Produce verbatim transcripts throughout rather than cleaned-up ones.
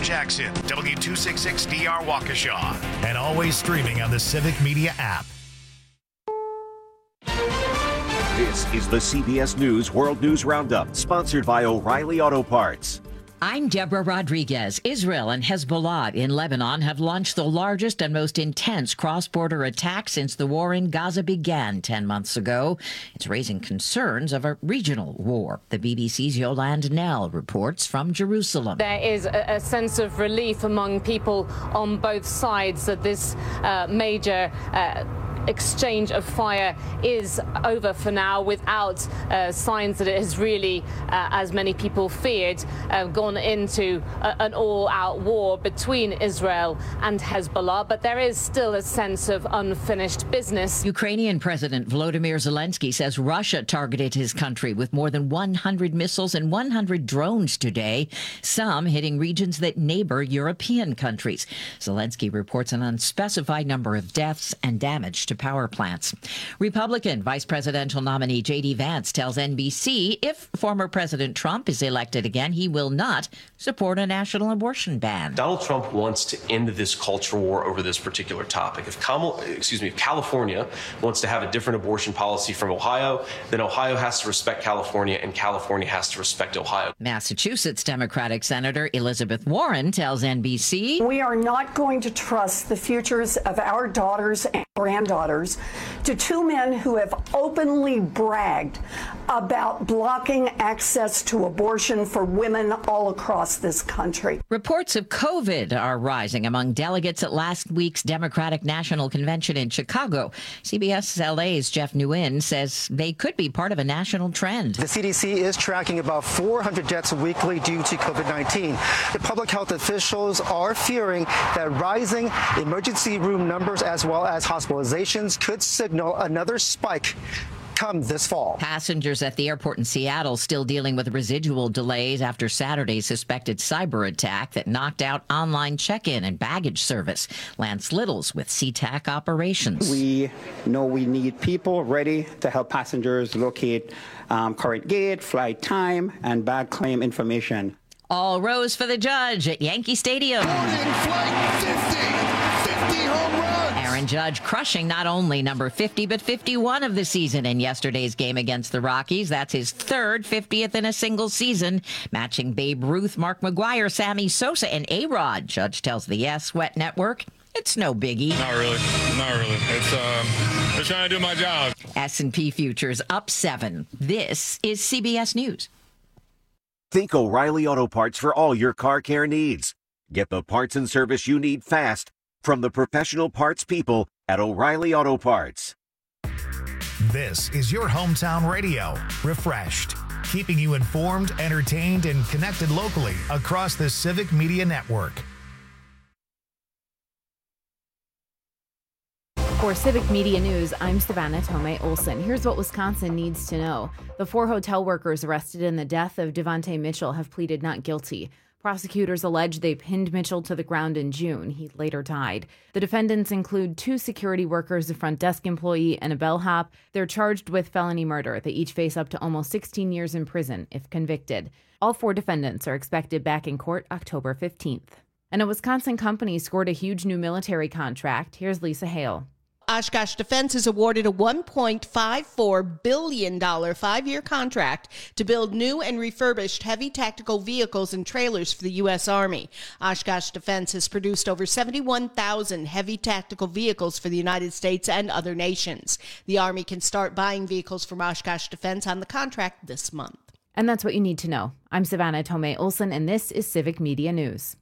Jackson, W two sixty-six D R Waukesha, and always streaming on the Civic Media app. This is the C B S News World News Roundup, sponsored by O'Reilly Auto Parts. I'm Deborah Rodriguez. Israel and Hezbollah in Lebanon have launched the largest and most intense cross-border attack since the war in Gaza began ten months ago. It's raising concerns of a regional war. The B B C's Yolande Knell reports from Jerusalem. There is a, a sense of relief among people on both sides that this uh, major uh, exchange of fire is over for now, without uh, signs that it has really, uh, as many people feared, uh, gone into a, an all-out war between Israel and Hezbollah. But there is still a sense of unfinished business. Ukrainian President Volodymyr Zelensky says Russia targeted his country with more than one hundred missiles and one hundred drones today, some hitting regions that neighbor European countries. Zelensky reports an unspecified number of deaths and damage to power plants. Republican Vice Presidential nominee J D Vance tells N B C if former President Trump is elected again, he will not support a national abortion ban. Donald Trump wants to end this culture war over this particular topic. If Kamal, excuse me, if California wants to have a different abortion policy from Ohio, then Ohio has to respect California and California has to respect Ohio. Massachusetts Democratic Senator Elizabeth Warren tells N B C, we are not going to trust the futures of our daughters and granddaughters to two men who have openly bragged about blocking access to abortion for women all across this country. Reports of COVID are rising among delegates at last week's Democratic National Convention in Chicago. C B S L A's Jeff Nguyen says they could be part of a national trend. The C D C is tracking about four hundred deaths weekly due to COVID nineteen. The public health officials are fearing that rising emergency room numbers as well as hospitalizations could signal another spike come this fall. Passengers at the airport in Seattle still dealing with residual delays after Saturday's suspected cyber attack that knocked out online check-in and baggage service. Lance Littles with SeaTac Operations. We know we need people ready to help passengers locate um, current gate, flight time, and bag claim information. All rose for the judge at Yankee Stadium. Boarding flight fifty, fifty home runs. Aaron Judge crushing not only number fifty, but fifty-one of the season in yesterday's game against the Rockies. That's his third fiftieth in a single season, matching Babe Ruth, Mark McGwire, Sammy Sosa, and A-Rod. Judge tells the Yes Sweat Network it's no biggie. Not really. Not really. It's, um, I'm trying to do my job. S and P futures up seven. This is C B S News. Think O'Reilly Auto Parts for all your car care needs. Get the parts and service you need fast from the professional parts people at O'Reilly Auto Parts. This is your hometown radio, refreshed, keeping you informed, entertained, and connected locally across the Civic Media Network. For Civic Media News, I'm Savannah Tomei Olson. Here's what Wisconsin needs to know. The four hotel workers arrested in the death of Devontae Mitchell have pleaded not guilty. Prosecutors allege they pinned Mitchell to the ground in June. He later died. The defendants include two security workers, a front desk employee, and a bellhop. They're charged with felony murder. They each face up to almost sixteen years in prison if convicted. All four defendants are expected back in court October fifteenth. And a Wisconsin company scored a huge new military contract. Here's Lisa Hale. Oshkosh Defense is awarded a one point five four billion dollars five-year contract to build new and refurbished heavy tactical vehicles and trailers for the U S. Army. Oshkosh Defense has produced over seventy-one thousand heavy tactical vehicles for the United States and other nations. The Army can start buying vehicles from Oshkosh Defense on the contract this month. And that's what you need to know. I'm Savannah Tomei Olson, and this is Civic Media News.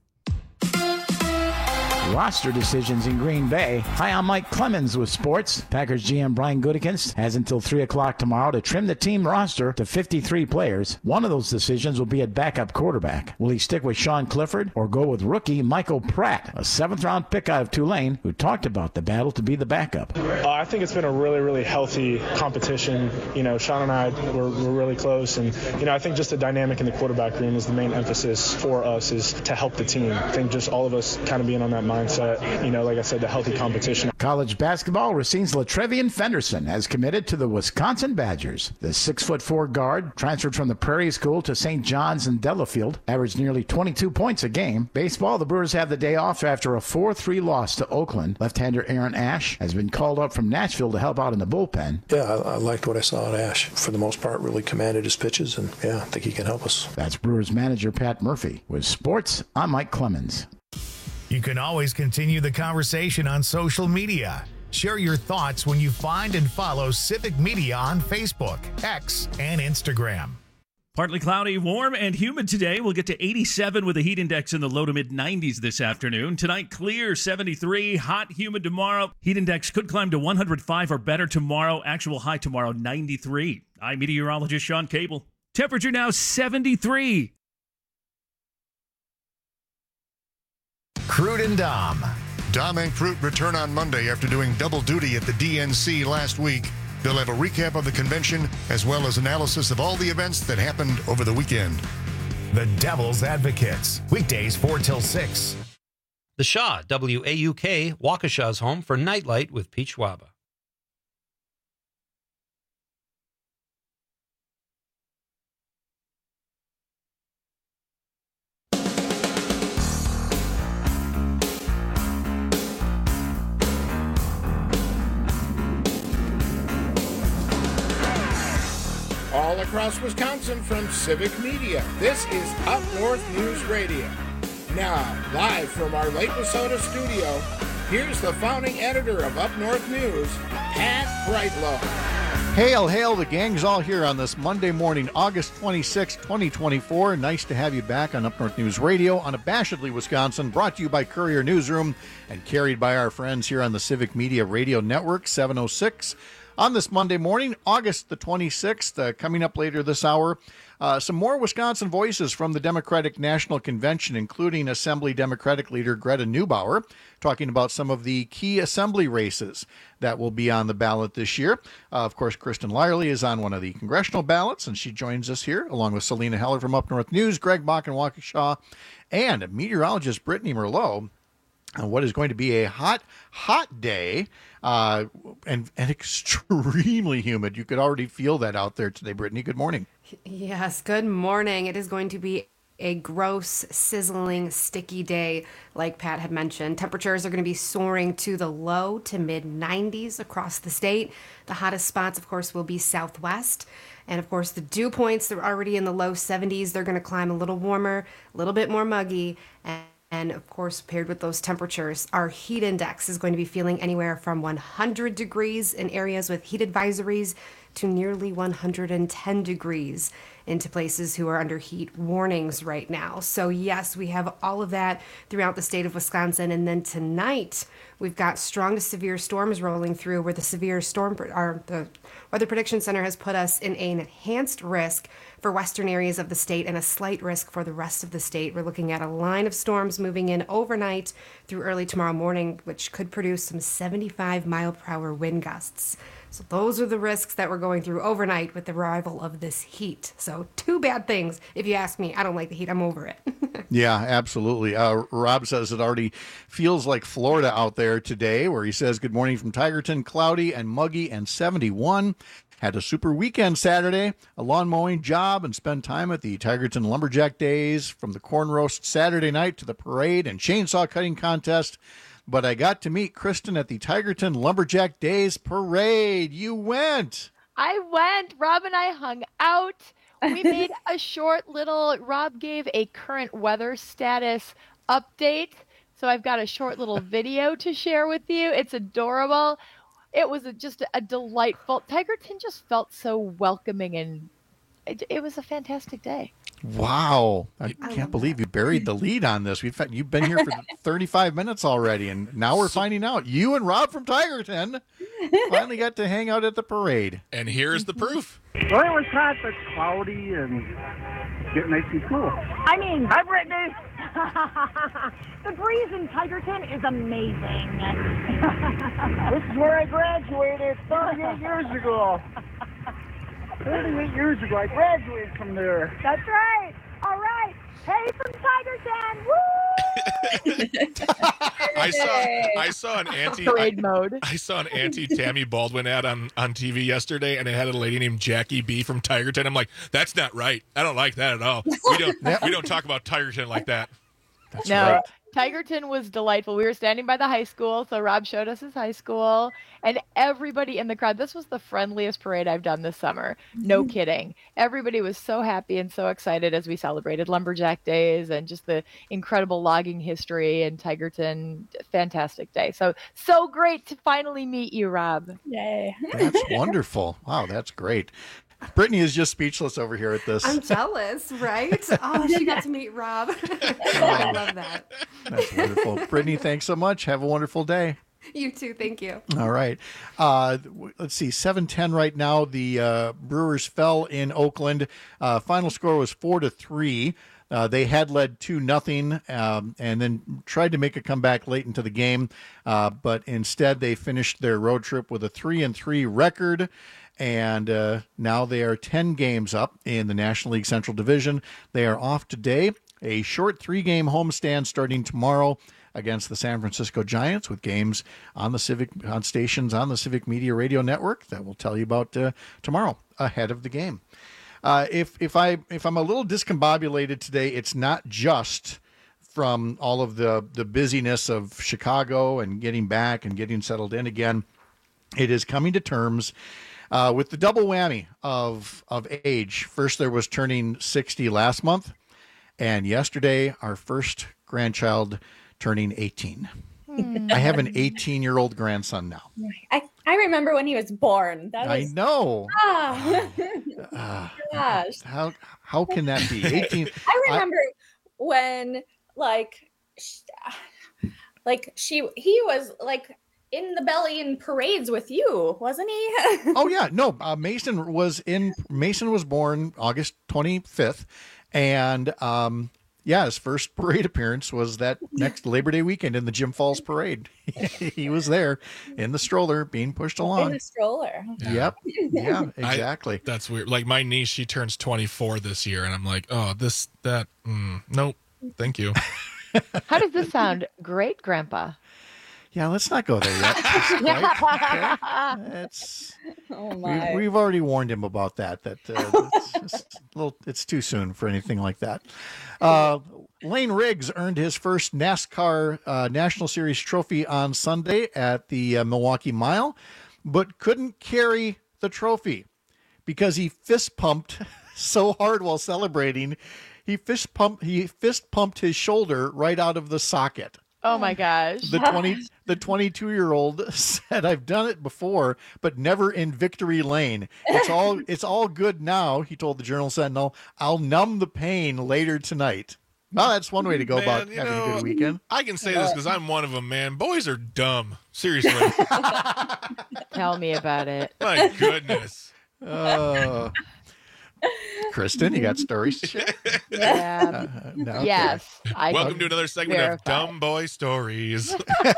Roster decisions in Green Bay. Hi, I'm Mike Clemens with sports. Packers G M Brian Gutekunst has until three o'clock tomorrow to trim the team roster to fifty-three players. One of those decisions will be at backup quarterback. Will he stick with Sean Clifford or go with rookie Michael Pratt, a seventh-round pick out of Tulane, who talked about the battle to be the backup? Uh, I think it's been a really, really healthy competition. You know, Sean and I were, were really close, and, you know, I think just the dynamic in the quarterback room is the main emphasis for us, is to help the team. I think just all of us kind of being on that mind mindset. You know, like I said, the healthy competition. College basketball, Racine's LaTrevian Fenderson has committed to the Wisconsin Badgers. The six foot four guard transferred from the Prairie School to Saint John's in Delafield, averaged nearly twenty-two points a game. Baseball, the Brewers have the day off after a four three loss to Oakland. Left-hander Aaron Ash has been called up from Nashville to help out in the bullpen. Yeah, I, I liked what I saw in Ash. For the most part, really commanded his pitches, and yeah, I think he can help us. That's Brewers manager Pat Murphy. With sports, I'm Mike Clemens. You can always continue the conversation on social media. Share your thoughts when you find and follow Civic Media on Facebook, X, and Instagram. Partly cloudy, warm, and humid today. We'll get to eighty-seven with a heat index in the low to mid nineties this afternoon. Tonight, clear, seventy-three. Hot, humid tomorrow. Heat index could climb to one hundred five or better tomorrow. Actual high tomorrow, ninety-three. I'm meteorologist Sean Cable. Temperature now seventy-three. Crude and Dom. Dom and Crute return on Monday after doing double duty at the D N C last week. They'll have a recap of the convention as well as analysis of all the events that happened over the weekend. The Devil's Advocates. Weekdays four till six. The Shaw, W A U K, Waukesha's home for Nightlight with Pete Schwaba. All across Wisconsin from Civic Media, this is Up North News Radio. Now, live from our Lake Wissota studio, here's the founding editor of Up North News, Pat Brightlow. Hail, hail, the gang's all here on this Monday morning, August twenty-sixth, twenty twenty-four. Nice to have you back on Up North News Radio, unabashedly Wisconsin, brought to you by Courier Newsroom and carried by our friends here on the Civic Media Radio Network, seven oh six. On this Monday morning, August the twenty-sixth, uh, coming up later this hour, uh, some more Wisconsin voices from the Democratic National Convention, including Assembly Democratic leader Greta Neubauer, talking about some of the key assembly races that will be on the ballot this year. Uh, of course, Kristen Lyerly is on one of the congressional ballots, and she joins us here, along with Selena Heller from Up North News, Greg Bach in Waukesha, and meteorologist Brittany Merlot on what is going to be a hot, hot day. Uh, and, and extremely humid. You could already feel that out there today, Brittany. Good morning. Yes, good morning. It is going to be a gross, sizzling, sticky day, like Pat had mentioned. Temperatures are going to be soaring to the low to mid nineties across the state. The hottest spots, of course, will be southwest. And, of course, the dew points, they're already in the low seventies. They're going to climb a little warmer, a little bit more muggy, and And, of course, paired with those temperatures, our heat index is going to be feeling anywhere from one hundred degrees in areas with heat advisories to nearly one hundred ten degrees into places who are under heat warnings right now. So, yes, we have all of that throughout the state of Wisconsin. And then tonight, we've got strong to severe storms rolling through where the severe storm, or the Weather Prediction Center has put us in an enhanced risk for western areas of the state and a slight risk for the rest of the state. We're looking at a line of storms moving in overnight through early tomorrow morning, which could produce some seventy-five mile per hour wind gusts. So those are the risks that we're going through overnight with the arrival of this heat. So two bad things, if you ask me. I don't like the heat. I'm over it. Yeah, absolutely. Uh, Rob says it already feels like Florida out there today, where he says, good morning from Tigerton, cloudy and muggy and seventy-one. Had a super weekend Saturday, a lawn mowing job, and spent time at the Tigerton Lumberjack Days, from the corn roast Saturday night to the parade and chainsaw cutting contest. But I got to meet Kristen at the Tigerton Lumberjack Days parade. You went. I went. Rob and I hung out. We made a short little, Rob gave a current weather status update. So I've got a short little video to share with you. It's adorable. It was a, just a delightful, Tigerton just felt so welcoming, and it, it was a fantastic day. Wow. I can't believe you buried the lead on this. We've You've been here for thirty-five minutes already, and now we're finding out. You and Rob from Tigerton finally got to hang out at the parade. And here's the proof. Well, it was hot, but cloudy and getting nice and cool. I mean, hi, Brittany. The breeze in Tigerton is amazing. This is where I graduated thirty-eight years ago. thirty-eight years ago, I graduated from there. That's right. All right. Hey, from Tigerton. Woo! I saw I saw an anti Parade I, mode. I saw an anti Tammy Baldwin ad on, on T V yesterday, and it had a lady named Jackie B from Tigerton. I'm like, that's not right. I don't like that at all. We don't we don't talk about Tigerton like that. That's no, right. Tigerton was delightful. We were standing by the high school, so Rob showed us his high school, and everybody in the crowd. This was the friendliest parade I've done this summer. No kidding. Everybody was so happy and so excited as we celebrated Lumberjack Days and just the incredible logging history in Tigerton. Fantastic day. So, so great to finally meet you, Rob. Yay. That's wonderful. Wow, that's great. Brittany is just speechless over here at this. I'm jealous, right? Oh, she got to meet Rob. I love that. That's wonderful. Brittany, thanks so much. Have a wonderful day. You too. Thank you. All right. Uh, let's see. seven ten right now. The uh, Brewers fell in Oakland. Uh, final score was four to three. Uh, they had led two nothing, um, and then tried to make a comeback late into the game, uh, but instead they finished their road trip with a three and three record. And uh, now they are ten games up in the National League Central Division. They are off today. A short three-game homestand starting tomorrow against the San Francisco Giants, with games on the Civic on stations on the Civic Media Radio Network that we'll tell you about uh, tomorrow ahead of the game. Uh, if if I if I'm a little discombobulated today, it's not just from all of the the busyness of Chicago and getting back and getting settled in again. It is coming to terms Uh, with the double whammy of of age. First, there was turning sixty last month, and yesterday, our first grandchild turning eighteen. Hmm. I have an eighteen-year-old grandson now. I, I remember when he was born. That was, I know. Ah. Uh, Gosh. how how can that be? eighteen. I remember I, when like sh- like she he was like in the belly in parades with you, wasn't he? Oh yeah, no. Uh, Mason was in. Mason was born August twenty-fifth, and um, yeah, his first parade appearance was that next Labor Day weekend in the Jim Falls Parade. He was there in the stroller, being pushed along. In the stroller. Yep. Yeah. Exactly. I, that's weird. Like my niece, she turns twenty-four this year, and I'm like, oh, this that. Mm, nope. Thank you. How does this sound? Great, Grandpa. Yeah, let's not go there yet. Right? Okay. It's oh my. We've, we've already warned him about that. That uh, it's, just a little, it's too soon for anything like that. Uh, Lane Riggs earned his first NASCAR uh, National Series trophy on Sunday at the uh, Milwaukee Mile, but couldn't carry the trophy because he fist pumped so hard while celebrating. He fist pumped. He fist pumped his shoulder right out of the socket. Oh my gosh. The twenty the twenty-two-year-old said, "I've done it before, but never in victory lane. It's all it's all good now," he told the Journal Sentinel. "I'll numb the pain later tonight." Well, that's one way to go man, about you having know, a good weekend. I can say this because I'm one of them, man. Boys are dumb. Seriously. Tell me about it. My goodness. Uh, Kristen, you got stories to share? Yeah. Uh, no? Yes. I Welcome to another segment verify. of Dumb Boy Stories.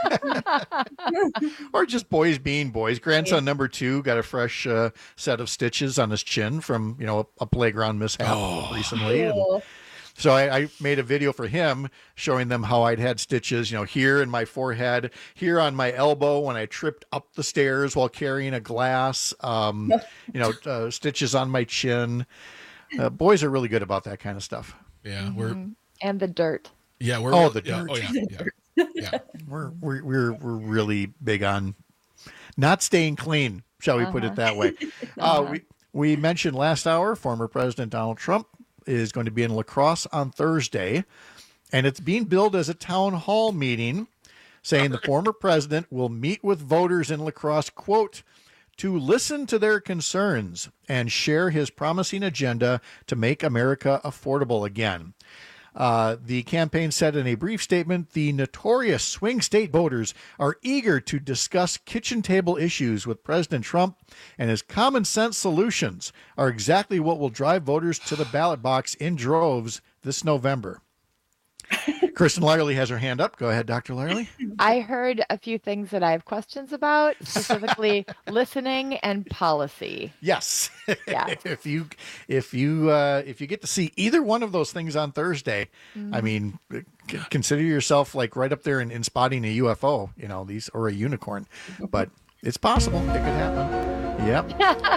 Or just boys being boys. Grandson number two got a fresh uh, set of stitches on his chin from, you know, a, a playground mishap Oh. recently. And so I, I made a video for him showing them how I'd had stitches, you know, here in my forehead, here on my elbow when I tripped up the stairs while carrying a glass, um, you know, uh, stitches on my chin. Uh, boys are really good about that kind of stuff. Yeah, we're and the dirt. Yeah, we're oh the yeah, dirt. Oh yeah, yeah, yeah. We're we're we're we're really big on not staying clean, shall we uh-huh. put it that way? uh-huh. uh, we we mentioned last hour, former President Donald Trump is going to be in La Crosse on Thursday, and it's being billed as a town hall meeting, saying the former president will meet with voters in La Crosse, quote, to listen to their concerns and share his promising agenda to make America affordable again. Uh, the campaign said in a brief statement, the notorious swing state voters are eager to discuss kitchen table issues with President Trump, and his common sense solutions are exactly what will drive voters to the ballot box in droves this November. Kristen Lyerly has her hand up. Go ahead, Doctor Lyerly. I heard a few things that I have questions about, specifically listening and policy. Yes. Yeah. if you if you uh, if you get to see either one of those things on Thursday, Mhm. I mean, c- consider yourself like right up there in, in spotting a U F O, you know, these or a unicorn. But it's possible. It could happen. Yep.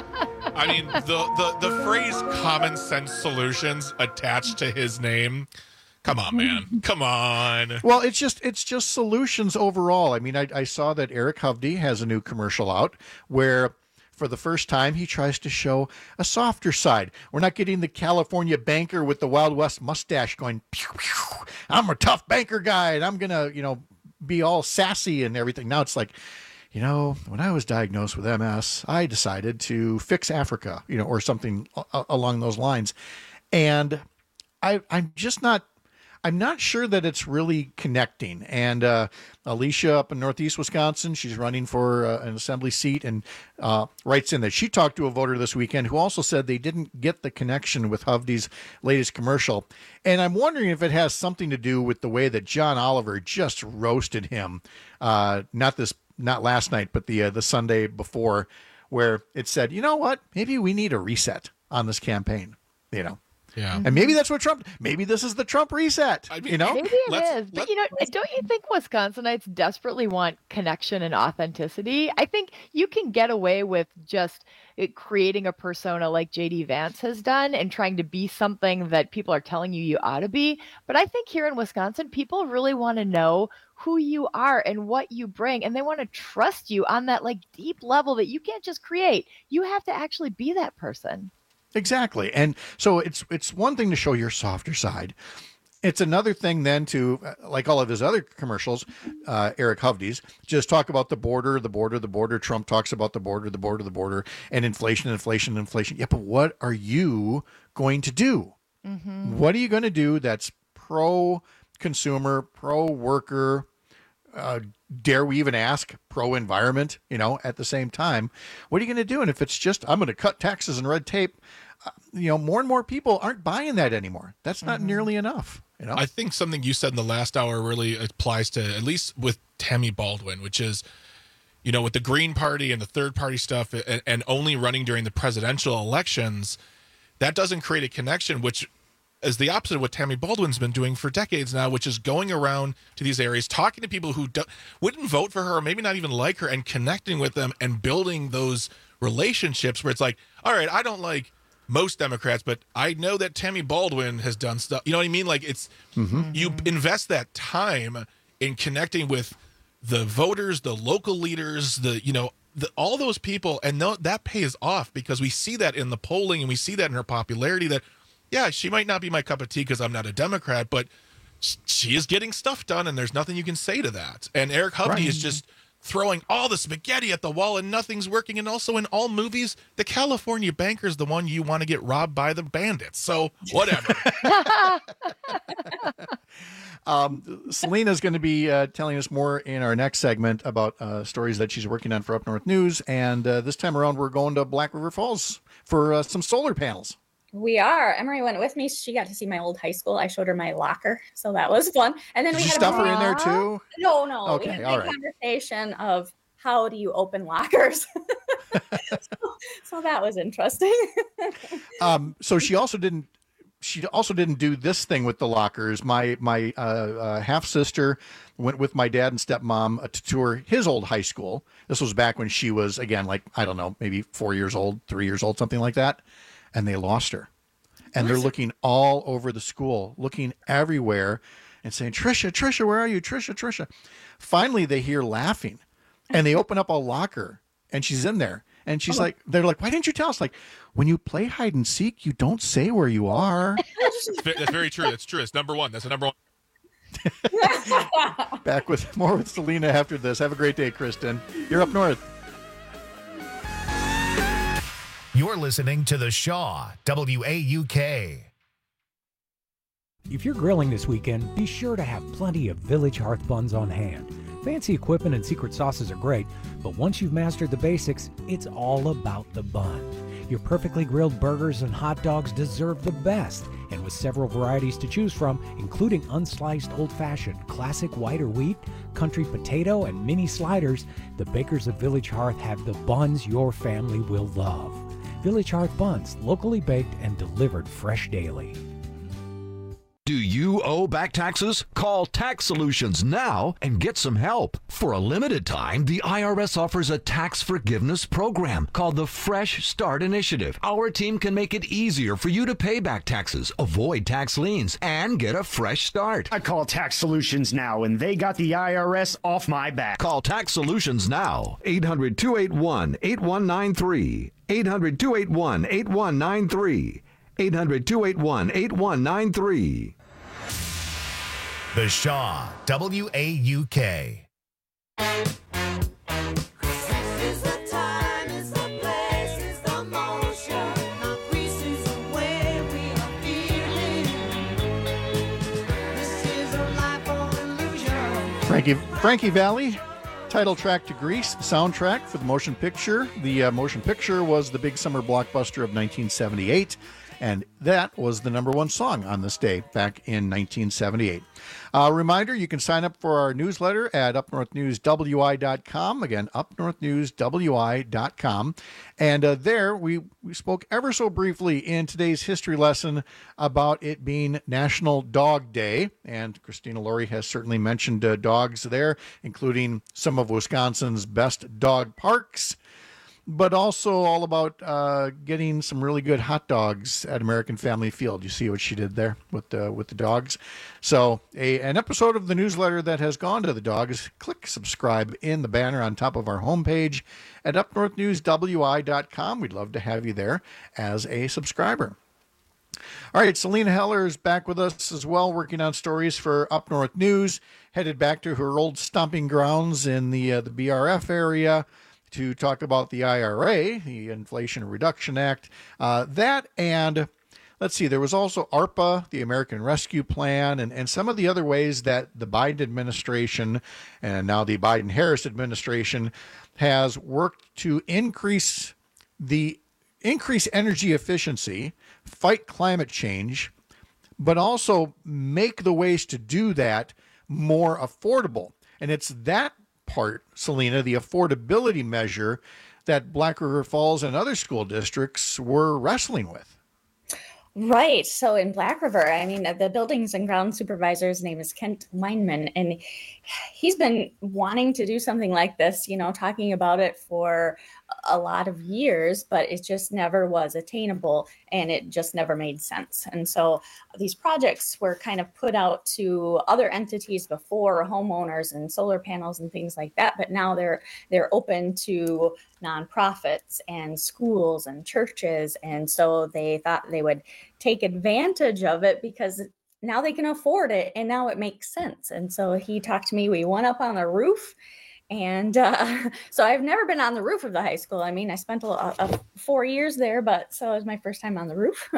I mean, the, the, the phrase common sense solutions attached to his name. Come on, man. Come on. Well, it's just it's just solutions overall. I mean, I, I saw that Eric Hovde has a new commercial out where for the first time he tries to show a softer side. We're not getting the California banker with the Wild West mustache going, pew, pew, I'm a tough banker guy and I'm going to, you know, be all sassy and everything. Now it's like, you know, when I was diagnosed with M S, I decided to fix Africa, you know, or something a- along those lines. And I, I'm just not, I'm not sure that it's really connecting. And uh, Alicia up in Northeast Wisconsin, she's running for uh, an assembly seat and uh, writes in that she talked to a voter this weekend who also said they didn't get the connection with Hovde's latest commercial. And I'm wondering if it has something to do with the way that John Oliver just roasted him. Uh, not this, not last night, but the uh, the Sunday before, where it said, you know what, maybe we need a reset on this campaign, you know. Yeah. And maybe that's what Trump, maybe this is the Trump reset, I mean, you know? Maybe it is. But, you know, don't you think Wisconsinites desperately want connection and authenticity? I think you can get away with just it creating a persona like J D Vance has done and trying to be something that people are telling you you ought to be. But I think here in Wisconsin, people really want to know who you are and what you bring. And they want to trust you on that like deep level that you can't just create. You have to actually be that person. Exactly. And so it's it's one thing to show your softer side. It's another thing then to, uh, like all of his other commercials, uh, Eric Hovde's, just talk about the border, the border, the border. Trump talks about the border, the border, the border, and inflation, inflation, inflation. Yeah, but what are you going to do? Mm-hmm. What are you going to do that's pro-consumer, pro-worker, uh, dare we even ask, pro-environment, you know, at the same time? What are you going to do? And if it's just, I'm going to cut taxes and red tape, uh, you know, more and more people aren't buying that anymore. That's not Mm-hmm. nearly enough. You know? I think something you said in the last hour really applies to, at least with Tammy Baldwin, which is, you know, with the Green Party and the third party stuff and, and only running during the presidential elections, that doesn't create a connection, which is the opposite of what Tammy Baldwin's been doing for decades now, which is going around to these areas, talking to people who do, wouldn't vote for her or maybe not even like her and connecting with them and building those relationships where it's like, all right, I don't like most Democrats, but I know that Tammy Baldwin has done stuff. You know what I mean? Like it's, mm-hmm. you invest that time in connecting with the voters, the local leaders, the, you know, the, all those people. And no, that pays off because we see that in the polling and we see that in her popularity that, yeah, she might not be my cup of tea because I'm not a Democrat, but she is getting stuff done and there's nothing you can say to that. And Eric Hovde Right. is just throwing all the spaghetti at the wall and nothing's working. And also in all movies, the California banker is the one you want to get robbed by the bandits. So whatever. um, Selena's going to be uh, telling us more in our next segment about uh, stories that she's working on for Up North News. And uh, this time around, we're going to Black River Falls for uh, some solar panels. We are. Emery went with me. She got to see my old high school. I showed her my locker, so that was fun. And then Did we you had stuff a her in there too? No, no. Okay, we had a all big right. conversation of how do you open lockers. so, so that was interesting. Um, so she also didn't. She also didn't do this thing with the lockers. My my uh, uh, half sister went with my dad and stepmom uh, to tour his old high school. This was back when she was again like I don't know, maybe four years old, three years old, something like that. And they lost her. And they're looking all over the school, looking everywhere and saying, Trisha, Trisha, where are you? Trisha, Trisha. Finally, they hear laughing and they open up a locker and she's in there. And she's Oh. like, they're like, why didn't you tell us? Like, when you play hide and seek, you don't say where you are. That's ve- that's very true. That's true. It's number one. That's the number one. Back with more with Selena after this. Have a great day, Kristen. You're up north. You're listening to The Shaw, W A U K. If you're grilling this weekend, be sure to have plenty of Village Hearth buns on hand. Fancy equipment and secret sauces are great, but once you've mastered the basics, it's all about the bun. Your perfectly grilled burgers and hot dogs deserve the best. And with several varieties to choose from, including unsliced old-fashioned, classic white or wheat, country potato, and mini sliders, the bakers of Village Hearth have the buns your family will love. Village Hearth buns, locally baked and delivered fresh daily. Do you owe back taxes? Call Tax Solutions now and get some help. For a limited time, the I R S offers a tax forgiveness program called the Fresh Start Initiative. Our team can make it easier for you to pay back taxes, avoid tax liens, and get a fresh start. I call Tax Solutions now, and they got the I R S off my back. Call Tax Solutions now. eight hundred, two eight one, eight one nine three. eight hundred, two eight one, eight one nine three. eight hundred, two eight one, eight one nine three. The Shaw, W A U K. Frankie, Frankie Valli, title track to Grease, soundtrack for the motion picture. The uh, motion picture was the big summer blockbuster of nineteen seventy-eight, and that was the number one song on this day back in nineteen seventy-eight. A uh, reminder, you can sign up for our newsletter at up north news w i dot com. Again, up north news w i dot com. And uh, there we, we spoke ever so briefly in today's history lesson about it being National Dog Day. And Christina Laurie has certainly mentioned uh, dogs there, including some of Wisconsin's best dog parks, but also all about uh, getting some really good hot dogs at American Family Field. You see what she did there with the, with the dogs. So a, an episode of the newsletter that has gone to the dogs, click subscribe in the banner on top of our homepage at up north news w i dot com. We'd love to have you there as a subscriber. All right, Selena Heller is back with us as well, working on stories for Up North News, headed back to her old stomping grounds in the uh, the B R F area to talk about the I R A, the Inflation Reduction Act. Uh, that and, let's see, there was also ARPA, the American Rescue Plan, and, and some of the other ways that the Biden administration and now the Biden-Harris administration has worked to increase the increase energy efficiency, fight climate change, but also make the ways to do that more affordable. And it's that part, Selena, the affordability measure that Black River Falls and other school districts were wrestling with. Right. So in Black River, I mean, the buildings and grounds supervisor's name is Kent Weinman, and he's been wanting to do something like this, you know, talking about it for a lot of years, but it just never was attainable and it just never made sense. And so these projects were kind of put out to other entities before, homeowners and solar panels and things like that, but now they're they're open to nonprofits and schools and churches. And so they thought they would take advantage of it because now they can afford it and now it makes sense. And so he talked to me, we went up on the roof. And uh, so I've never been on the roof of the high school. I mean, I spent a, a four years there, but so it was my first time on the roof,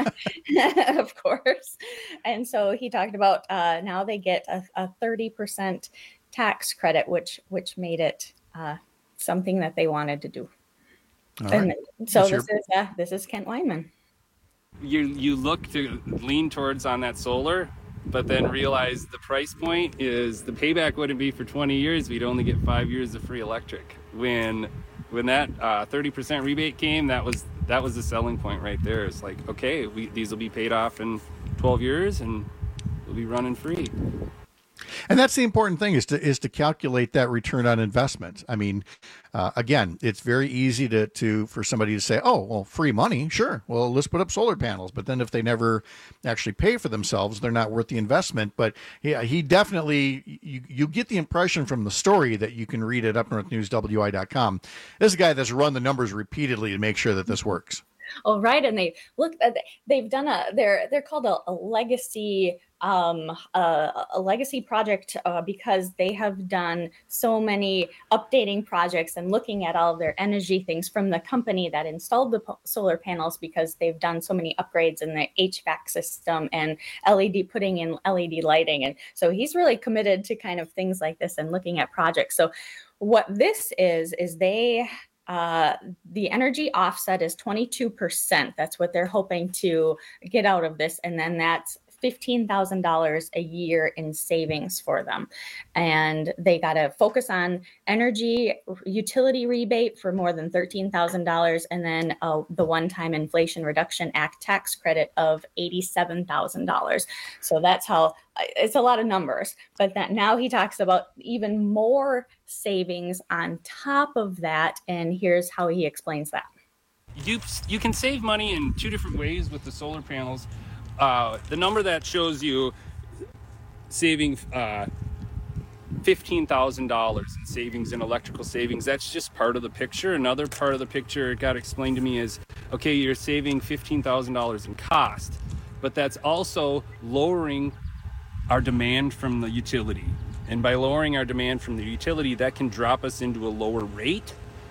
of course. And so he talked about uh, now they get a, a thirty percent tax credit, which which made it uh, something that they wanted to do. All and right. so Yes, this you're- is uh, this is Kent Weinman. You you look to lean towards on that solar, but then realize the price point is the payback wouldn't be for twenty years. We'd only get five years of free electric. When when that uh, thirty percent rebate came, that was that was the selling point right there. It's like, okay, we, these will be paid off in twelve years and we'll be running free. And that's the important thing is to is to calculate that return on investment. I mean, uh, again, it's very easy to to for somebody to say, "Oh, well, free money, sure. Well, let's put up solar panels." But then if they never actually pay for themselves, they're not worth the investment. But yeah, he definitely you you get the impression from the story that you can read at up north news w i dot com. This is a guy that's run the numbers repeatedly to make sure that this works. Oh, right. And they look, they've done a, they're, they're called a, a legacy, um, uh, a legacy project uh, because they have done so many updating projects and looking at all of their energy things from the company that installed the po- solar panels, because they've done so many upgrades in the H V A C system and L E D, putting in L E D lighting. And so he's really committed to kind of things like this and looking at projects. So what this is, is they uh, the energy offset is twenty-two percent. That's what they're hoping to get out of this. And then that's fifteen thousand dollars a year in savings for them. And they got to focus on energy utility rebate for more than thirteen thousand dollars. And then uh, the one-time Inflation Reduction Act tax credit of eighty-seven thousand dollars. So that's how it's a lot of numbers. But that now he talks about even more savings on top of that. And here's how he explains that. You, you can save money in two different ways with the solar panels. Uh, the number that shows you saving uh, fifteen thousand dollars in savings in electrical savings, that's just part of the picture. Another part of the picture it got explained to me is, okay, you're saving fifteen thousand dollars in cost, but that's also lowering our demand from the utility. And by lowering our demand from the utility, that can drop us into a lower rate.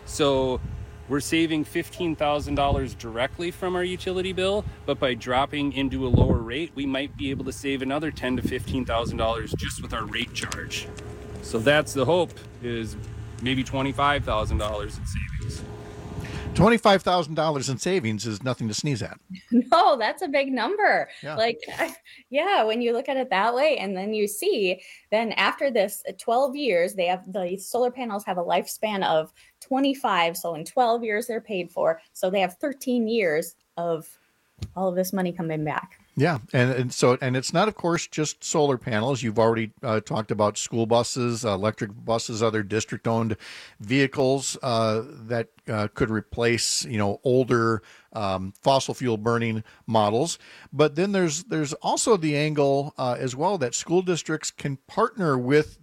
So we're saving fifteen thousand dollars directly from our utility bill, but by dropping into a lower rate, we might be able to save another ten thousand to fifteen thousand dollars just with our rate charge. So that's the hope, is maybe twenty-five thousand dollars in savings. twenty-five thousand dollars in savings is nothing to sneeze at. No, that's a big number. Yeah. Like, yeah, when you look at it that way, and then you see, then after this twelve years, they have the solar panels have a lifespan of twenty-five. So in twelve years, they're paid for. So they have thirteen years of all of this money coming back. Yeah, and, and so and it's not, of course, just solar panels. You've already uh, talked about school buses, uh, electric buses, other district-owned vehicles uh, that uh, could replace, you know, older um, fossil fuel burning models. But then there's there's also the angle uh, as well that school districts can partner with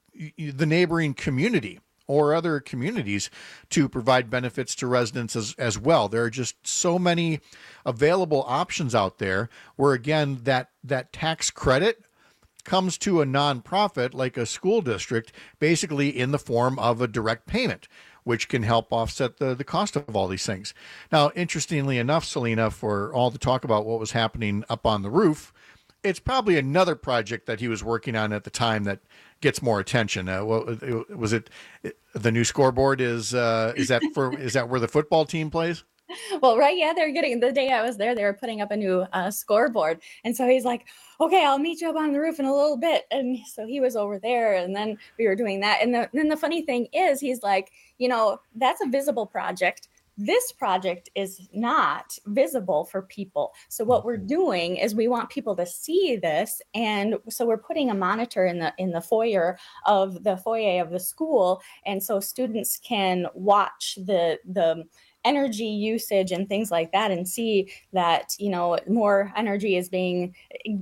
the neighboring community or other communities to provide benefits to residents as, as well. There are just so many available options out there where, again, that, that tax credit comes to a nonprofit like a school district, basically in the form of a direct payment, which can help offset the, the cost of all these things. Now, interestingly enough, Selena, for all the talk about what was happening up on the roof, it's probably another project that he was working on at the time that gets more attention. Uh, what, was it the new scoreboard? Is uh, is that for is that where the football team plays? Well, right, yeah, they're getting the day I was there, they were putting up a new uh, scoreboard, and so he's like, "Okay, I'll meet you up on the roof in a little bit." And so he was over there, and then we were doing that. And the, then the funny thing is, he's like, you know, that's a visible project. This project is not visible for people. So what we're doing is we want people to see this. And so we're putting a monitor in the in the foyer of the foyer of the school. And so students can watch the the energy usage and things like that and see that, you know, more energy is being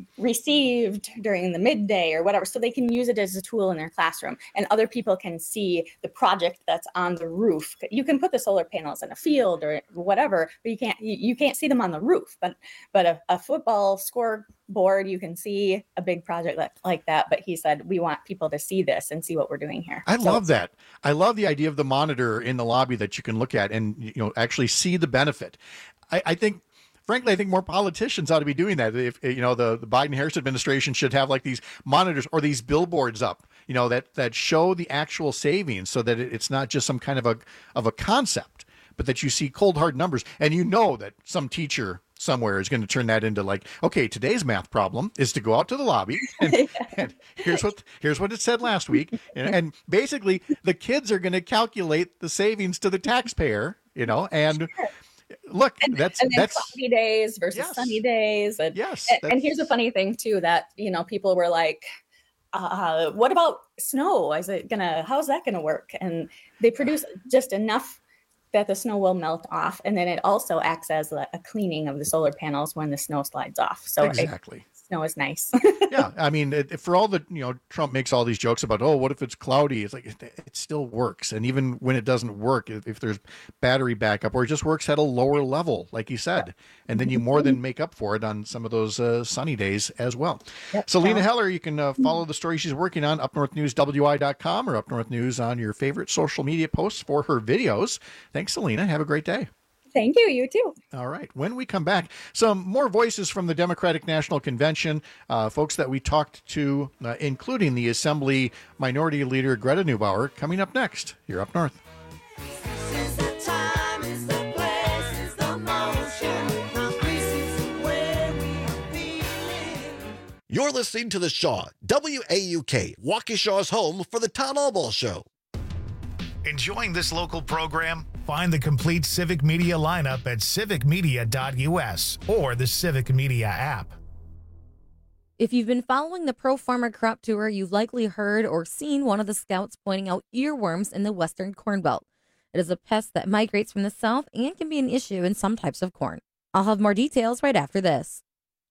received during the midday or whatever. So they can use it as a tool in their classroom, and other people can see the project that's on the roof. You can put the solar panels in a field or whatever, but you can't, you, you can't see them on the roof, but, but a, a football scoreboard, you can see a big project like, like that. But he said, we want people to see this and see what we're doing here. I so, love that. I love the idea of the monitor in the lobby that you can look at and, you know, actually see the benefit. I, I think, frankly, I think more politicians ought to be doing that. If, you know, the, the Biden-Harris administration should have like these monitors or these billboards up, you know, that, that show the actual savings so that it, it's not just some kind of a, of a concept, but that you see cold hard numbers. And you know that some teacher somewhere is going to turn that into like, okay, today's math problem is to go out to the lobby and, yeah. and here's what here's what it said last week. And, and basically the kids are going to calculate the savings to the taxpayer, you know, and sure. Look, and, that's and then that's cloudy days versus yes. sunny days. And, yes. And, and here's a funny thing too, that, you know, people were like, uh, what about snow? Is it gonna, how's that gonna work? And they produce just enough that the snow will melt off. And then it also acts as a, a cleaning of the solar panels when the snow slides off. So exactly. It, snow is nice. Yeah. I mean, it, for all the, you know, Trump makes all these jokes about, oh, what if it's cloudy? It's like, it, it still works. And even when it doesn't work, if, if there's battery backup or it just works at a lower level, like he said, and then you more than make up for it on some of those uh, sunny days as well. Yep. Selena Heller, you can uh, follow the story she's working on, up north news w i dot com or Up North News on your favorite social media posts for her videos. Thanks, Selena. Have a great day. Thank you. You too. All right. When we come back, some more voices from the Democratic National Convention, uh, folks that we talked to, uh, including the Assembly Minority Leader Greta Neubauer, coming up next. You're Up North. You're listening to The Shaw, W A U K, Waukesha's home for the Todd Albaugh Show. Enjoying this local program? Find the complete Civic Media lineup at civic media dot U S or the Civic Media app. If you've been following the Pro Farmer Crop Tour, you've likely heard or seen one of the scouts pointing out earworms in the western corn belt. It is a pest that migrates from the south and can be an issue in some types of corn. I'll have more details right after this.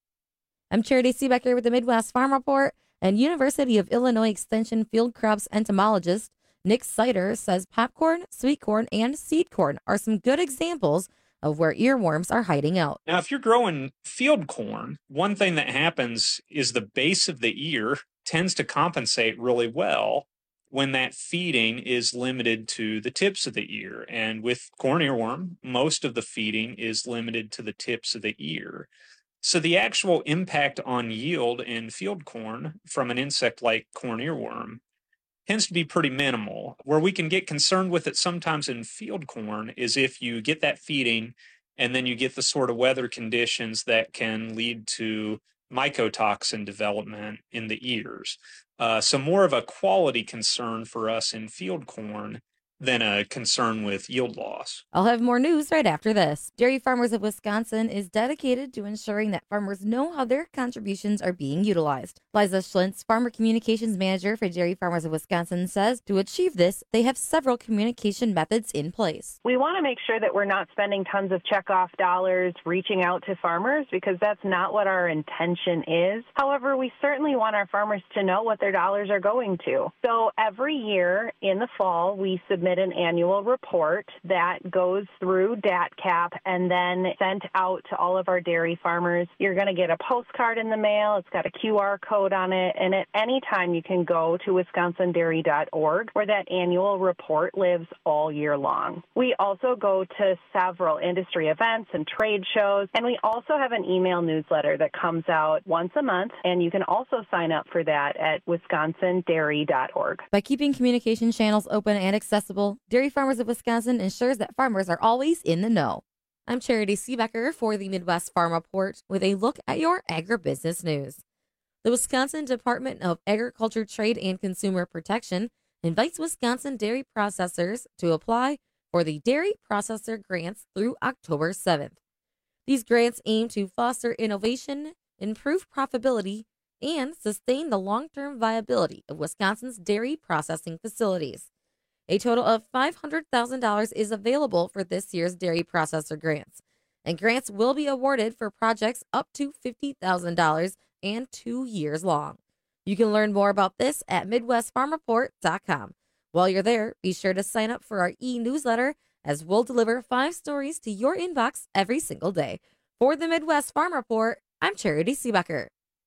I'm Charity Seebecker with the Midwest Farm Report, and University of Illinois Extension field crops entomologist Nick Sider says popcorn, sweet corn, and seed corn are some good examples of where earworms are hiding out. Now, if you're growing field corn, one thing that happens is the base of the ear tends to compensate really well when that feeding is limited to the tips of the ear. And with corn earworm, most of the feeding is limited to the tips of the ear. So the actual impact on yield in field corn from an insect like corn earworm tends to be pretty minimal. Where we can get concerned with it sometimes in field corn is if you get that feeding and then you get the sort of weather conditions that can lead to mycotoxin development in the ears. Uh, so more of a quality concern for us in field corn than a concern with yield loss. I'll have more news right after this. Dairy Farmers of Wisconsin is dedicated to ensuring that farmers know how their contributions are being utilized. Liza Schlintz, Farmer Communications Manager for Dairy Farmers of Wisconsin, says to achieve this, they have several communication methods in place. We want to make sure that we're not spending tons of checkoff dollars reaching out to farmers, because that's not what our intention is. However, we certainly want our farmers to know what their dollars are going to. So every year in the fall, we submit an annual report that goes through D A T C A P and then sent out to all of our dairy farmers. You're going to get a postcard in the mail. It's got a Q R code on it, and at any time you can go to wisconsin dairy dot org, where that annual report lives all year long. We also go to several industry events and trade shows, and we also have an email newsletter that comes out once a month, and you can also sign up for that at wisconsin dairy dot org. By keeping communication channels open and accessible, Dairy Farmers of Wisconsin ensures that farmers are always in the know. I'm Charity Seebecker for the Midwest Farm Report with a look at your agribusiness news. The Wisconsin Department of Agriculture, Trade, and Consumer Protection invites Wisconsin dairy processors to apply for the Dairy Processor Grants through October seventh. These grants aim to foster innovation, improve profitability, and sustain the long-term viability of Wisconsin's dairy processing facilities. A total of five hundred thousand dollars is available for this year's Dairy Processor Grants, and grants will be awarded for projects up to fifty thousand dollars and two years long. You can learn more about this at midwest farm report dot com. While you're there, be sure to sign up for our e-newsletter, as we'll deliver five stories to your inbox every single day. For the Midwest Farm Report, I'm Charity Seebecker.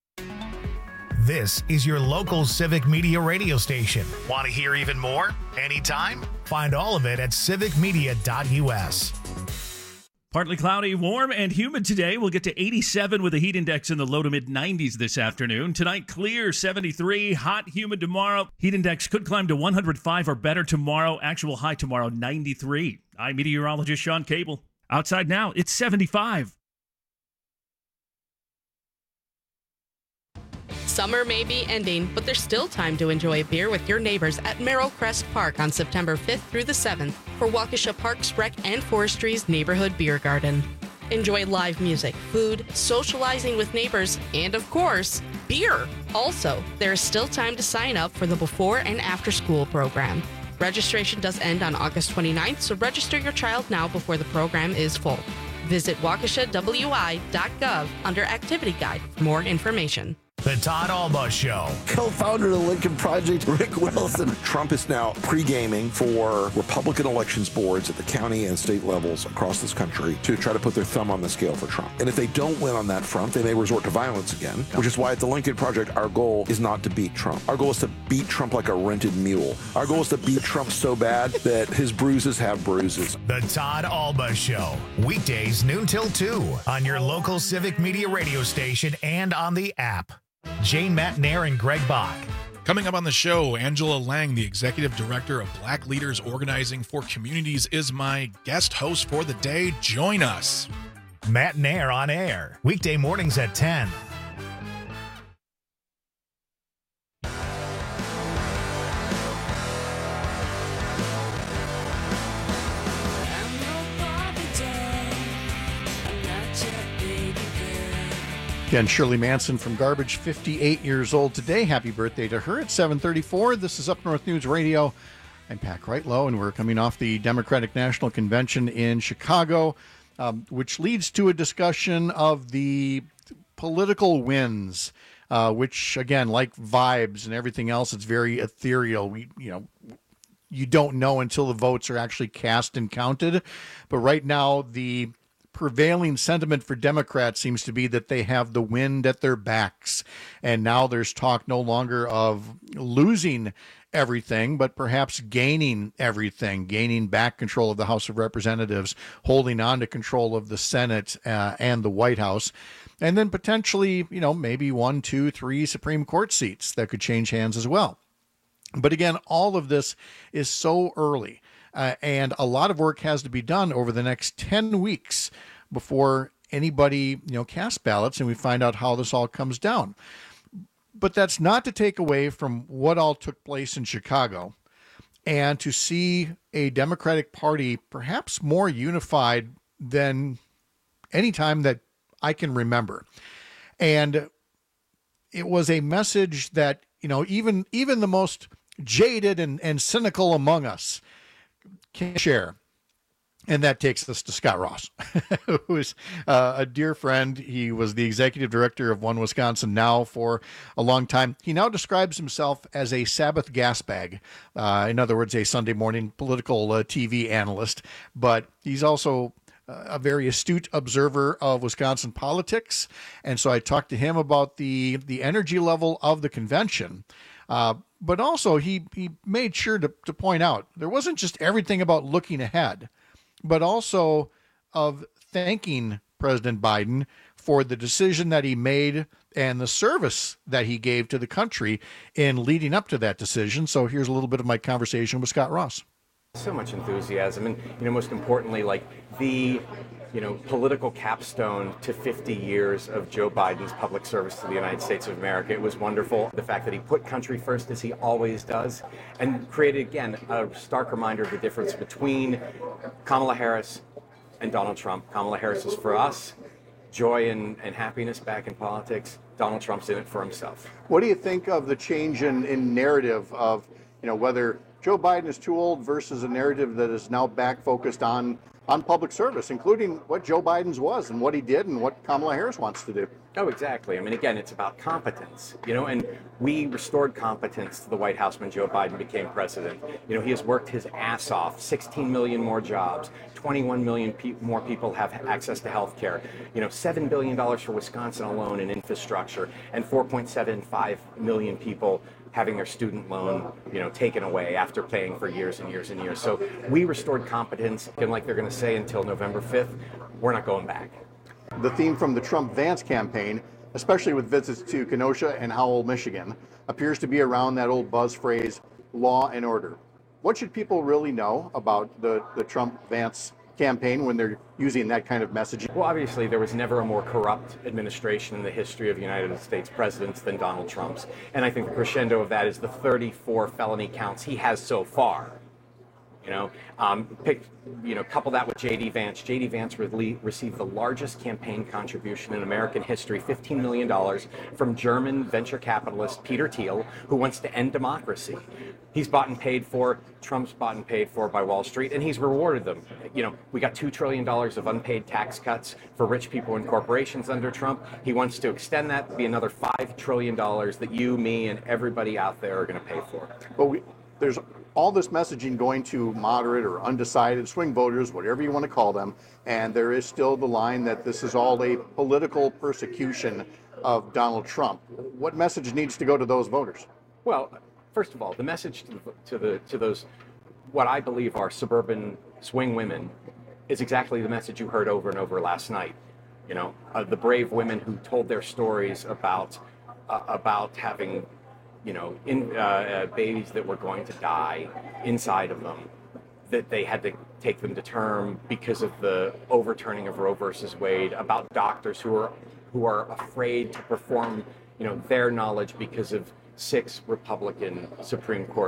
This is your local Civic Media radio station. Want to hear even more? Anytime? Find all of it at civic media dot U S. Partly cloudy, warm, and humid today. We'll get to eighty-seven with a heat index in the low to mid nineties this afternoon. Tonight, clear, seventy-three, hot, humid tomorrow. Heat index could climb to one hundred five or better tomorrow. Actual high tomorrow, ninety-three. I'm meteorologist Sean Cable. Outside now, it's seventy-five. Summer may be ending, but there's still time to enjoy a beer with your neighbors at Merrill Crest Park on September fifth through the seventh for Waukesha Parks, Rec, and Forestry's Neighborhood Beer Garden. Enjoy live music, food, socializing with neighbors, and of course, beer. Also, there is still time to sign up for the before and after school program. Registration does end on August twenty-ninth, so register your child now before the program is full. Visit waukesha w i dot gov under Activity Guide for more information. The Todd Albaugh Show. Co-founder of the Lincoln Project, Rick Wilson. Trump is now pre-gaming for Republican elections boards at the county and state levels across this country to try to put their thumb on the scale for Trump. And if they don't win on that front, they may resort to violence again, which is why at the Lincoln Project, our goal is not to beat Trump. Our goal is to beat Trump like a rented mule. Our goal is to beat Trump so bad that his bruises have bruises. The Todd Albaugh Show. Weekdays noon till two on your local Civic Media radio station and on the app. Jane Matnair and Greg Bach. Coming up on the show, Angela Lang, the Executive Director of Black Leaders Organizing for Communities, is my guest host for the day. Join us. Matnair on air, weekday mornings at ten. Again, Shirley Manson from Garbage, fifty-eight years old today. Happy birthday to her at seven thirty-four. This is Up North News Radio. I'm Pat Kreitlow, and we're coming off the Democratic National Convention in Chicago, um, which leads to a discussion of the political wins, uh, which, again, like vibes and everything else, it's very ethereal. We, you know, you don't know until the votes are actually cast and counted. But right now, the prevailing sentiment for Democrats seems to be that they have the wind at their backs. And now there's talk no longer of losing everything, but perhaps gaining everything, gaining back control of the House of Representatives, holding on to control of the Senate uh, and the White House, and then potentially, you know, maybe one, two, three Supreme Court seats that could change hands as well. But again, all of this is so early. Uh, and a lot of work has to be done over the next ten weeks before anybody, you know, casts ballots and we find out how this all comes down. But that's not to take away from what all took place in Chicago and to see a Democratic Party perhaps more unified than any time that I can remember. And it was a message that, you know, even even the most jaded and, and cynical among us can share. And that takes us to Scott Ross, who is uh, a dear friend. He was the executive director of One Wisconsin Now for a long time. He now describes himself as a Sabbath gas bag. Uh, in other words, a Sunday morning political uh, T V analyst. But he's also a very astute observer of Wisconsin politics. And so I talked to him about the, the energy level of the convention. Uh, but also he, he made sure to, to point out there wasn't just everything about looking ahead, but also of thanking President Biden for the decision that he made and the service that he gave to the country in leading up to that decision. So here's a little bit of my conversation with Scott Ross. So much enthusiasm, and you know, most importantly, like the you know political capstone to fifty years of Joe Biden's public service to the United States of America. It was wonderful. The fact that he put country first, as he always does, and created again a stark reminder of the difference between Kamala Harris and Donald Trump. Kamala Harris is for us, joy and, and happiness back in politics. Donald Trump's in it for himself. What do you think of the change in, in narrative of, you know, whether Joe Biden is too old versus a narrative that is now back focused on, on public service, including what Joe Biden's was and what he did and what Kamala Harris wants to do? Oh, exactly. I mean, again, it's about competence, you know, and we restored competence to the White House when Joe Biden became president. You know, he has worked his ass off, sixteen million more jobs, twenty-one million pe- more people have access to health care, you know, seven billion dollars for Wisconsin alone in infrastructure, and four point seven five million people having their student loan, you know, taken away after paying for years and years and years. So we restored competence, and like they're going to say until November fifth, we're not going back. The theme from the Trump-Vance campaign, especially with visits to Kenosha and Howell, Michigan, appears to be around that old buzz phrase, law and order. What should people really know about the, the Trump-Vance campaign when they're using that kind of messaging? Well, obviously, there was never a more corrupt administration in the history of United States presidents than Donald Trump's. And I think the crescendo of that is the thirty-four felony counts he has so far. You know, um, pick, you know, couple that with J D Vance. J D Vance re- received the largest campaign contribution in American history, fifteen million dollars, from German venture capitalist Peter Thiel, who wants to end democracy. He's bought and paid for, Trump's bought and paid for by Wall Street, and he's rewarded them. You know, we got two trillion dollars of unpaid tax cuts for rich people and corporations under Trump. He wants to extend that to be another five trillion dollars that you, me, and everybody out there are going to pay for. But we, there's all this messaging going to moderate or undecided swing voters, whatever you want to call them, and there is still the line that this is all a political persecution of Donald Trump. What message needs to go to those voters? Well, first of all, the message to the, to the to those, what I believe are suburban swing women, is exactly the message you heard over and over last night. You know, uh, the brave women who told their stories about uh, about having, you know, in, uh, uh, babies that were going to die inside of them, that they had to take them to term because of the overturning of Roe versus Wade, about doctors who are who are afraid to perform, you know, their knowledge because of six Republican Supreme Court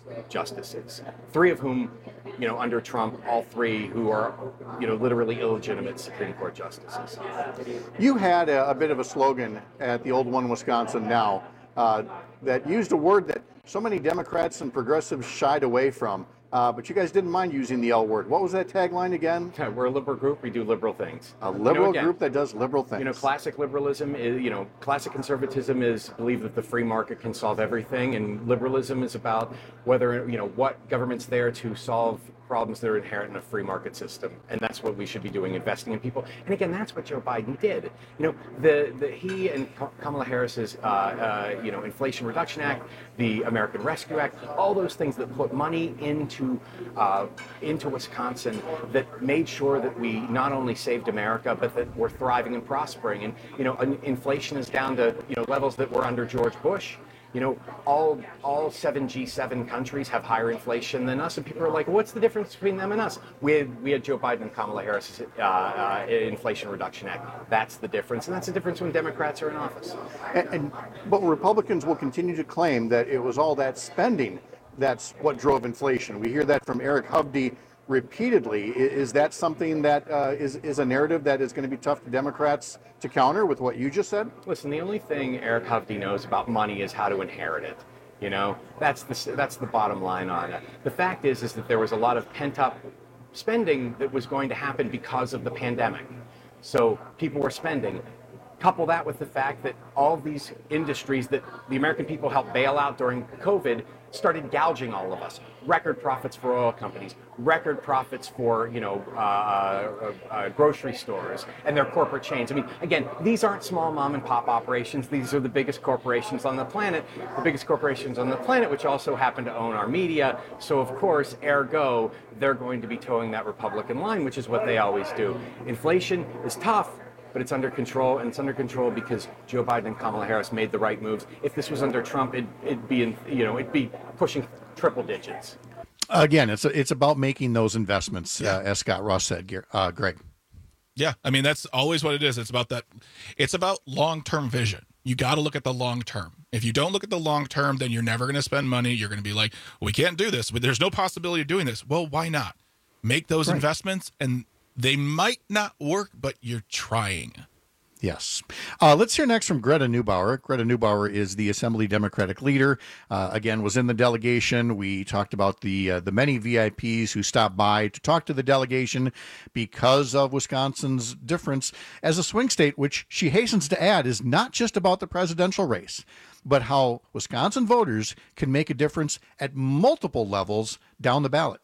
justices, three of whom, you know, under Trump, all three who are, you know, literally illegitimate Supreme Court justices. You had a, a bit of a slogan at the Old One Wisconsin Now uh, that used a word that so many Democrats and progressives shied away from. Uh, but you guys didn't mind using the L word. What was that tagline again? Yeah, we're a liberal group. We do liberal things. A liberal you know, again, group that does liberal things. You know, classic liberalism is, you know, classic conservatism is believe that the free market can solve everything, and liberalism is about whether, you know, what government's there to solve problems that are inherent in a free market system, and that's what we should be doing, investing in people. And again, that's what Joe Biden did. You know, the, the he and Kamala Harris's, uh, uh, you know, Inflation Reduction Act, the American Rescue Act, all those things that put money into uh, into Wisconsin that made sure that we not only saved America, but that we're thriving and prospering. And you know, inflation is down to you know levels that were under George Bush. You know, all all seven G seven countries have higher inflation than us, and people are like, "What's the difference between them and us?" We had we had Joe Biden and Kamala Harris's uh, uh, Inflation Reduction Act. That's the difference, and that's the difference when Democrats are in office. And, and but Republicans will continue to claim that it was all that spending that's what drove inflation. We hear that from Eric Hovde repeatedly. Is that something that uh, is is a narrative that is going to be tough for Democrats to counter with what you just said? Listen, the only thing Eric Hovde knows about money is how to inherit it. You know, that's the that's the bottom line on it. The fact is, is that there was a lot of pent up spending that was going to happen because of the pandemic. So people were spending. Couple that with the fact that all these industries that the American people helped bail out during COVID started gouging all of us. Record profits for oil companies, record profits for, you know, uh, uh, uh, grocery stores and their corporate chains. I mean, again, these aren't small mom and pop operations. These are the biggest corporations on the planet, the biggest corporations on the planet, which also happen to own our media. So, of course, ergo, they're going to be towing that Republican line, which is what they always do. Inflation is tough, but it's under control, and it's under control because Joe Biden and Kamala Harris made the right moves. If this was under Trump, it'd, it'd be, in, you know, it'd be pushing triple digits. Again, it's it's about making those investments, yeah. uh, as Scott Ross said, uh, Greg. Yeah, I mean that's always what it is. It's about that. It's about long-term vision. You got to look at the long term. If you don't look at the long term, then you're never going to spend money. You're going to be like, well, we can't do this, but there's no possibility of doing this. Well, why not? Make those right. investments, and they might not work, but you're trying. Yes. Uh, let's hear next from Greta Neubauer. Greta Neubauer is the Assembly Democratic leader. Uh, again, was in the delegation. We talked about the uh, the many V I Ps who stopped by to talk to the delegation because of Wisconsin's difference as a swing state, which she hastens to add is not just about the presidential race, but how Wisconsin voters can make a difference at multiple levels down the ballot.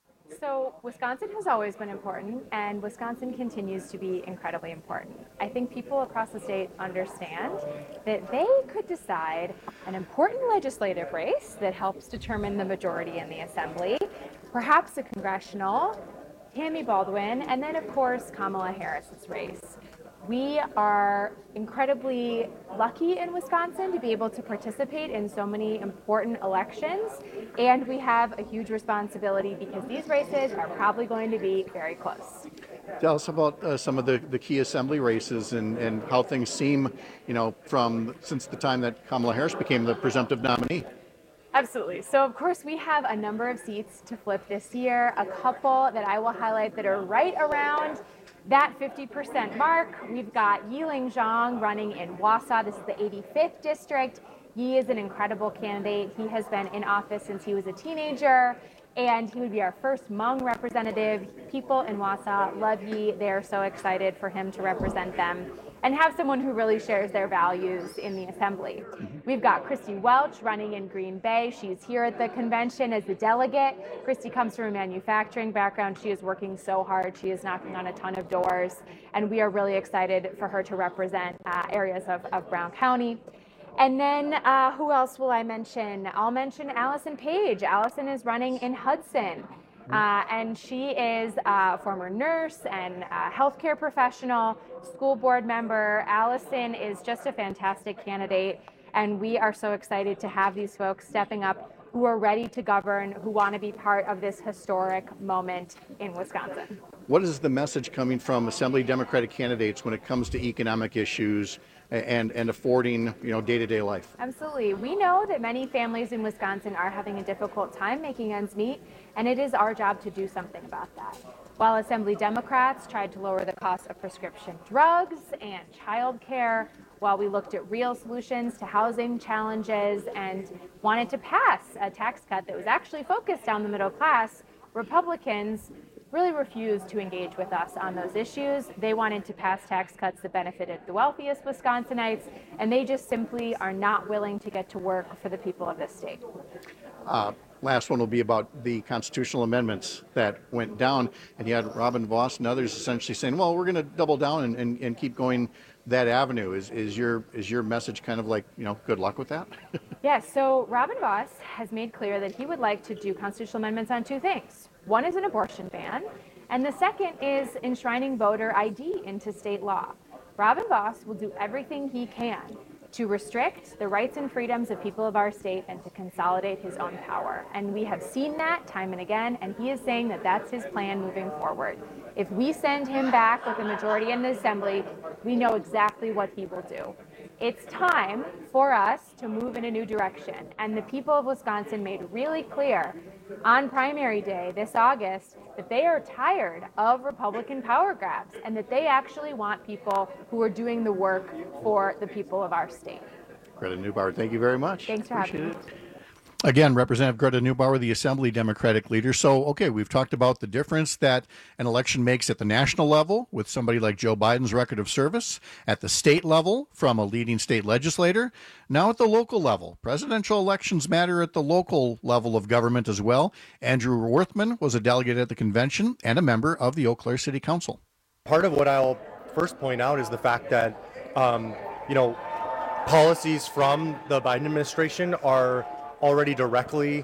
So Wisconsin has always been important, and Wisconsin continues to be incredibly important. I think people across the state understand that they could decide an important legislative race that helps determine the majority in the assembly, perhaps a congressional, Tammy Baldwin, and then, of course, Kamala Harris's race. We are incredibly lucky in Wisconsin to be able to participate in so many important elections, and we have a huge responsibility because these races are probably going to be very close. Tell us about uh, some of the, the key assembly races and, and how things seem, you know, from since the time that Kamala Harris became the presumptive nominee. Absolutely. So, of course, we have a number of seats to flip this year, a couple that I will highlight that are right around that fifty percent mark. We've got Yiling Zhang running in Wausau. This is the eighty-fifth district. Yi is an incredible candidate. He has been in office since he was a teenager, and he would be our first Hmong representative. People in Wausau love Yi. They're so excited for him to represent them and have someone who really shares their values in the assembly. We've got Christy Welch running in Green Bay. She's here at the convention as a delegate. Christy comes from a manufacturing background. She is working so hard. She is knocking on a ton of doors, and we are really excited for her to represent uh, areas of, of Brown County. And then uh, who else will I mention? I'll mention Allison Page. Allison is running in Hudson. Uh, and she is a former nurse and a healthcare professional, school board member. Allison is just a fantastic candidate, and we are so excited to have these folks stepping up who are ready to govern, who want to be part of this historic moment in Wisconsin. What is the message coming from Assembly Democratic candidates when it comes to economic issues, and, and affording, you know, day-to-day life. Absolutely. We know that many families in Wisconsin are having a difficult time making ends meet, and it is our job to do something about that. While Assembly Democrats tried to lower the cost of prescription drugs and child care, while we looked at real solutions to housing challenges and wanted to pass a tax cut that was actually focused on the middle class, Republicans really refused to engage with us on those issues. They wanted to pass tax cuts that benefited the wealthiest Wisconsinites, and they just simply are not willing to get to work for the people of this state. Uh, last one will be about the constitutional amendments that went down, and you had Robin Vos and others essentially saying, well, we're going to double down and, and, and keep going that avenue. Is, is your is your message kind of like, you know, good luck with that? Yes, so Robin Vos has made clear that he would like to do constitutional amendments on two things. One is an abortion ban, and the second is enshrining voter I D into state law. Robin Vos will do everything he can to restrict the rights and freedoms of people of our state and to consolidate his own power. And we have seen that time and again, and he is saying that that's his plan moving forward. If we send him back with a majority in the assembly, we know exactly what he will do. It's time for us to move in a new direction. And the people of Wisconsin made really clear on primary day this August that they are tired of Republican power grabs and that they actually want people who are doing the work for the people of our state. Greta Neubauer, thank you very much. Thanks for Appreciate having me. it. Again, Representative Greta Neubauer, the Assembly Democratic leader. So, okay, we've talked about the difference that an election makes at the national level with somebody like Joe Biden's record of service, at the state level from a leading state legislator, now at the local level. Presidential elections matter at the local level of government as well. Andrew Worthman was a delegate at the convention and a member of the Eau Claire City Council. Part of what I'll first point out is the fact that, um, you know, policies from the Biden administration are already directly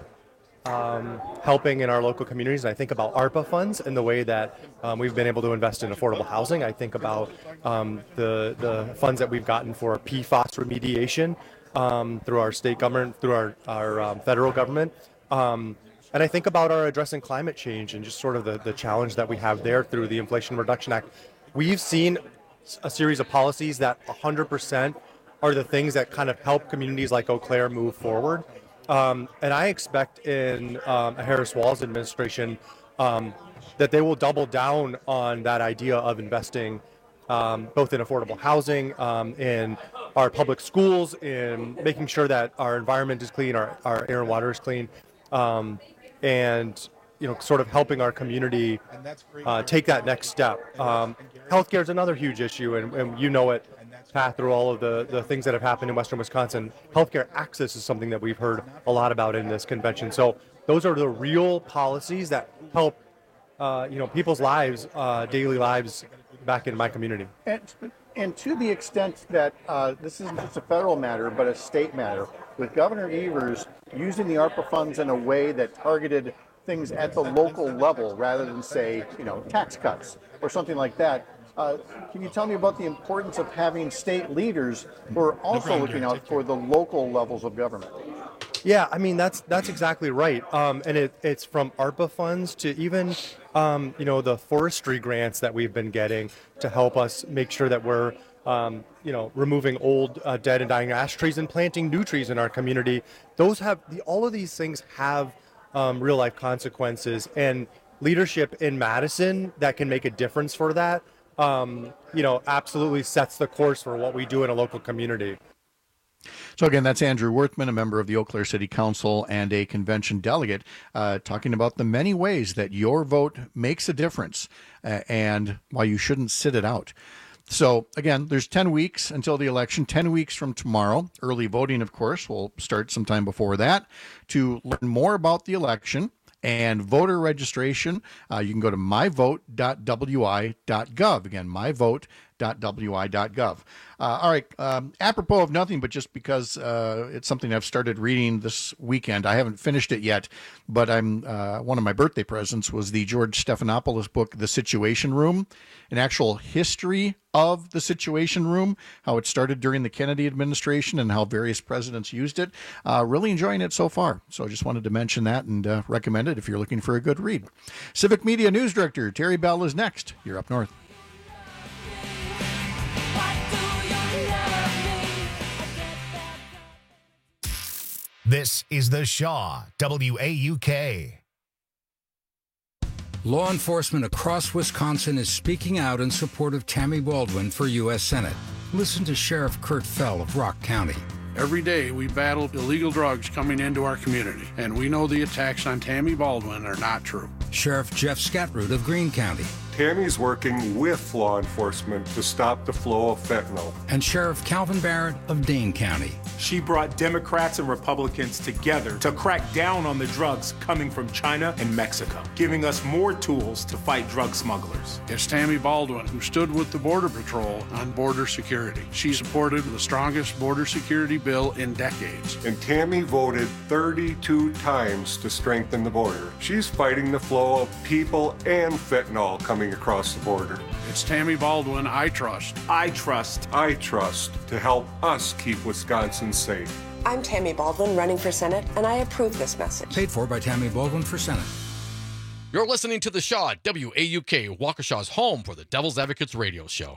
um, helping in our local communities. And I think about ARPA funds and the way that um, we've been able to invest in affordable housing. I think about um, the the funds that we've gotten for P FAS remediation um, through our state government, through our, our um, federal government. Um, and I think about our addressing climate change and just sort of the, the challenge that we have there through the Inflation Reduction Act. We've seen a series of policies that one hundred percent are the things that kind of help communities like Eau Claire move forward. Um, and I expect in um, a Harris-Walz administration um, that they will double down on that idea of investing um, both in affordable housing, um, in our public schools, in making sure that our environment is clean, our, our air and water is clean, um, and you know, sort of helping our community uh, take that next step. Um, healthcare is another huge issue, and, and you know it, Pat, through all of the, the things that have happened in Western Wisconsin. Healthcare access is something that we've heard a lot about in this convention. So those are the real policies that help, uh, you know, people's lives, uh, daily lives back in my community. And, and to the extent that uh, this isn't just a federal matter, but a state matter, with Governor Evers using the ARPA funds in a way that targeted things at the local level rather than, say, you know, tax cuts or something like that. Uh, can you tell me about the importance of having state leaders who are also looking out for the local levels of government? Yeah, I mean, that's that's exactly right. Um, and it, it's from ARPA funds to even, um, you know, the forestry grants that we've been getting to help us make sure that we're, um, you know, removing old, uh, dead and dying ash trees and planting new trees in our community. Those have, the, all of these things have um, real life consequences, and leadership in Madison that can make a difference for that. Um, you know, absolutely sets the course for what we do in a local community. So again, that's Andrew Worthman, a member of the Eau Claire City Council and a convention delegate, uh, talking about the many ways that your vote makes a difference uh, and why you shouldn't sit it out. So again, there's ten weeks until the election, ten weeks from tomorrow. Early voting, of course, will start sometime before that. To learn more about the election and voter registration, uh, you can go to my vote dot w i dot gov. Again, my vote dot w i dot gov. Uh, all right, um, apropos of nothing, but just because uh, it's something I've started reading this weekend. I haven't finished it yet, but I'm uh, one of my birthday presents was the George Stephanopoulos book, The Situation Room, an actual history of the Situation Room, how it started during the Kennedy administration and how various presidents used it. Uh, really enjoying it so far. So I just wanted to mention that and uh, recommend it if you're looking for a good read. Civic Media News Director Terry Bell is next. You're up north. What do you love? This is the Shaw W A U K. Law enforcement across Wisconsin is speaking out in support of Tammy Baldwin for U S Senate. Listen to Sheriff Kurt Fell of Rock County. Every day we battle illegal drugs coming into our community, and we know the attacks on Tammy Baldwin are not true. Sheriff Jeff Scatroot of Greene County. Tammy's working with law enforcement to stop the flow of fentanyl. And Sheriff Calvin Barrett of Dane County. She brought Democrats and Republicans together to crack down on the drugs coming from China and Mexico, giving us more tools to fight drug smugglers. It's Tammy Baldwin who stood with the Border Patrol on border security. She supported the strongest border security bill in decades. And Tammy voted thirty-two times to strengthen the border. She's fighting the flow of people and fentanyl coming across the border. It's Tammy Baldwin I trust. I trust. I trust to help us keep Wisconsin safe. I'm Tammy Baldwin running for Senate, and I approve this message. Paid for by Tammy Baldwin for Senate. You're listening to the Shaw W A U K, Waukesha's home for the Devil's Advocates radio show.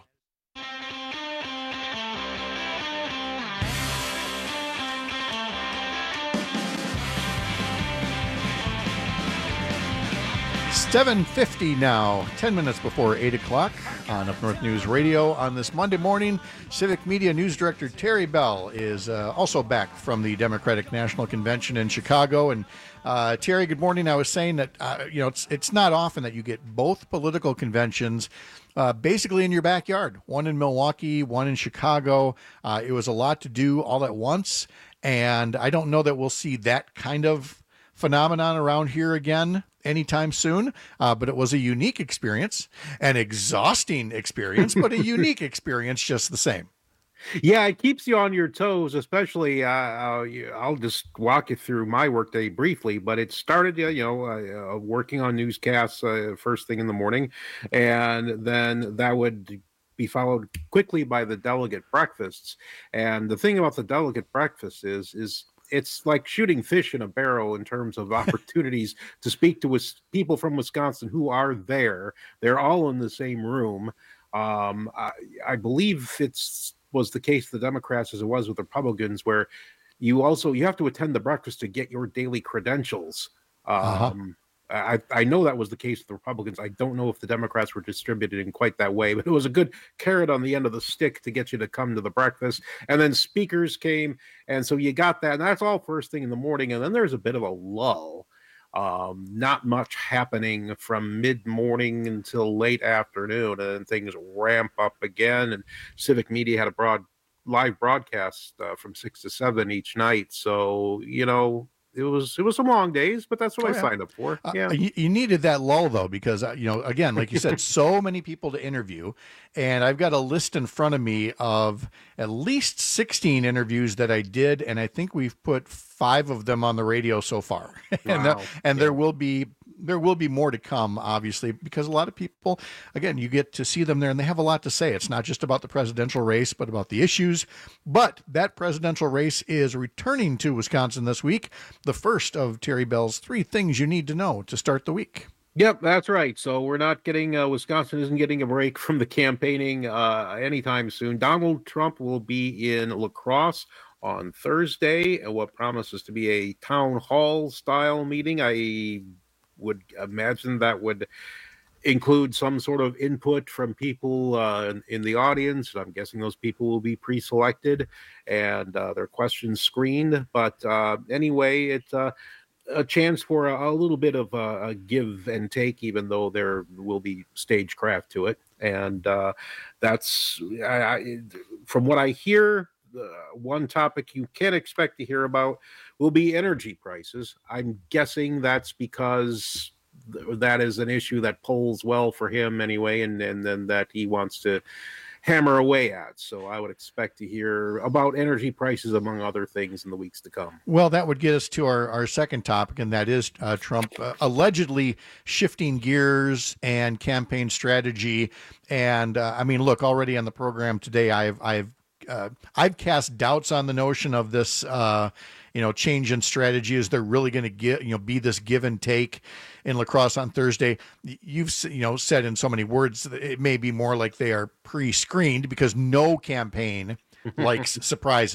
seven fifty now, ten minutes before eight o'clock on Up North News Radio. On this Monday morning, Civic Media News Director Terry Bell is uh, also back from the Democratic National Convention in Chicago. And uh, Terry, good morning. I was saying that uh, you know it's it's not often that you get both political conventions uh, basically in your backyard. One in Milwaukee, one in Chicago. Uh, it was a lot to do all at once, and I don't know that we'll see that kind of phenomenon around here again anytime soon, uh, but it was a unique experience, an exhausting experience, but a unique experience just the same. Yeah, it keeps you on your toes, especially, uh, uh, I'll just walk you through my workday briefly, but it started, you know, uh, uh, working on newscasts uh, first thing in the morning, and then that would be followed quickly by the delegate breakfasts. And the thing about the delegate breakfast is, is it's like shooting fish in a barrel in terms of opportunities to speak to wis- people from Wisconsin who are there. They're all in the same room. Um, I, I believe it's was the case with the Democrats as it was with the Republicans, where you also you have to attend the breakfast to get your daily credentials. Um, uh-huh. I, I know that was the case with the Republicans. I don't know if the Democrats were distributed in quite that way, but it was a good carrot on the end of the stick to get you to come to the breakfast. And then speakers came, and so you got that, and that's all first thing in the morning. And then there's a bit of a lull. Um, not much happening from mid-morning until late afternoon, and then things ramp up again. And Civic Media had a broad live broadcast uh, from six to seven each night. So, you know, It was it was some long days, but that's what oh, I yeah. signed up for. Yeah, uh, you, you needed that lull though, because uh, you know, again, like you said, so many people to interview, and I've got a list in front of me of at least sixteen interviews that I did, and I think we've put five of them on the radio so far, and wow. uh, and yeah. there will be. There will be more to come, obviously, because a lot of people, again, you get to see them there and they have a lot to say. It's not just about the presidential race, but about the issues. But that presidential race is returning to Wisconsin this week, the first of Terry Bell's three things you need to know to start the week. Yep, that's right. So we're not getting, uh, Wisconsin isn't getting a break from the campaigning uh, anytime soon. Donald Trump will be in La Crosse on Thursday, and what promises to be a town hall style meeting. I would imagine that would include some sort of input from people uh, in the audience. I'm guessing those people will be pre-selected and uh, their questions screened. But uh, anyway, it's uh, a chance for a, a little bit of a, a give and take, even though there will be stagecraft to it. And uh, that's, I, I, from what I hear, Uh, one topic you can expect to hear about will be energy prices. I'm guessing that's because th- that is an issue that polls well for him anyway, and, and then that he wants to hammer away at. So I would expect to hear about energy prices, among other things, in the weeks to come. Well, that would get us to our, our second topic, and that is uh, Trump uh, allegedly shifting gears and campaign strategy. And uh, I mean, look, already on the program today, I've I've Uh, I've cast doubts on the notion of this, uh, you know, change in strategy. Is there really going to get, you know, be this give and take in La Crosse on Thursday? You've, you know, said in so many words that it may be more like they are pre-screened, because no campaign likes surprises.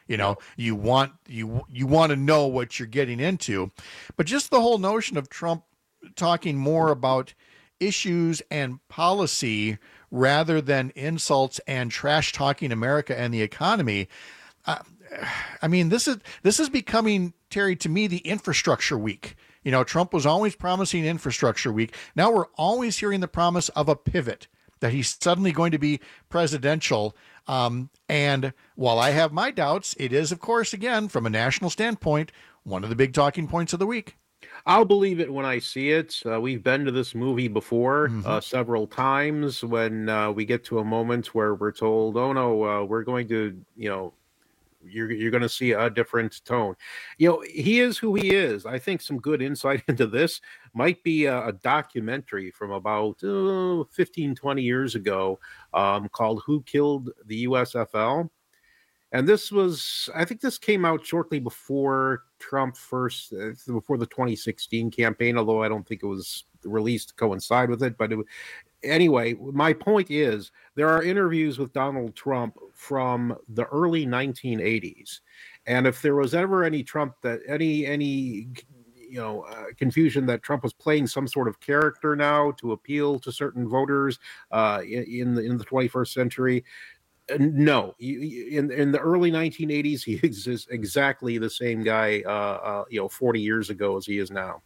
You know, you want you you want to know what you're getting into. But just the whole notion of Trump talking more about issues and policy rather than insults and trash talking America and the economy. Uh, I mean, this is this is becoming, Terry, to me, the infrastructure week. You know, Trump was always promising infrastructure week. Now we're always hearing the promise of a pivot, that he's suddenly going to be presidential. Um, and while I have my doubts, it is, of course, again, from a national standpoint, one of the big talking points of the week. I'll believe it when I see it. Uh, we've been to this movie before Mm-hmm. uh, several times when uh, we get to a moment where we're told, oh, no, uh, we're going to, you know, you're, you're going to see a different tone. You know, he is who he is. I think some good insight into this might be a, a documentary from about uh, fifteen, twenty years ago um, called Who Killed the U S F L? And this was, I think this came out shortly before Trump first, uh, before the twenty sixteen campaign, although I don't think it was released to coincide with it. But it, anyway, my point is there are interviews with Donald Trump from the early nineteen eighties. And if there was ever any Trump that any, any, you know, uh, confusion that Trump was playing some sort of character now to appeal to certain voters uh, in, in the, in the twenty-first century, no, in in the early nineteen eighties, he is exactly the same guy, uh, uh, you know, forty years ago as he is now.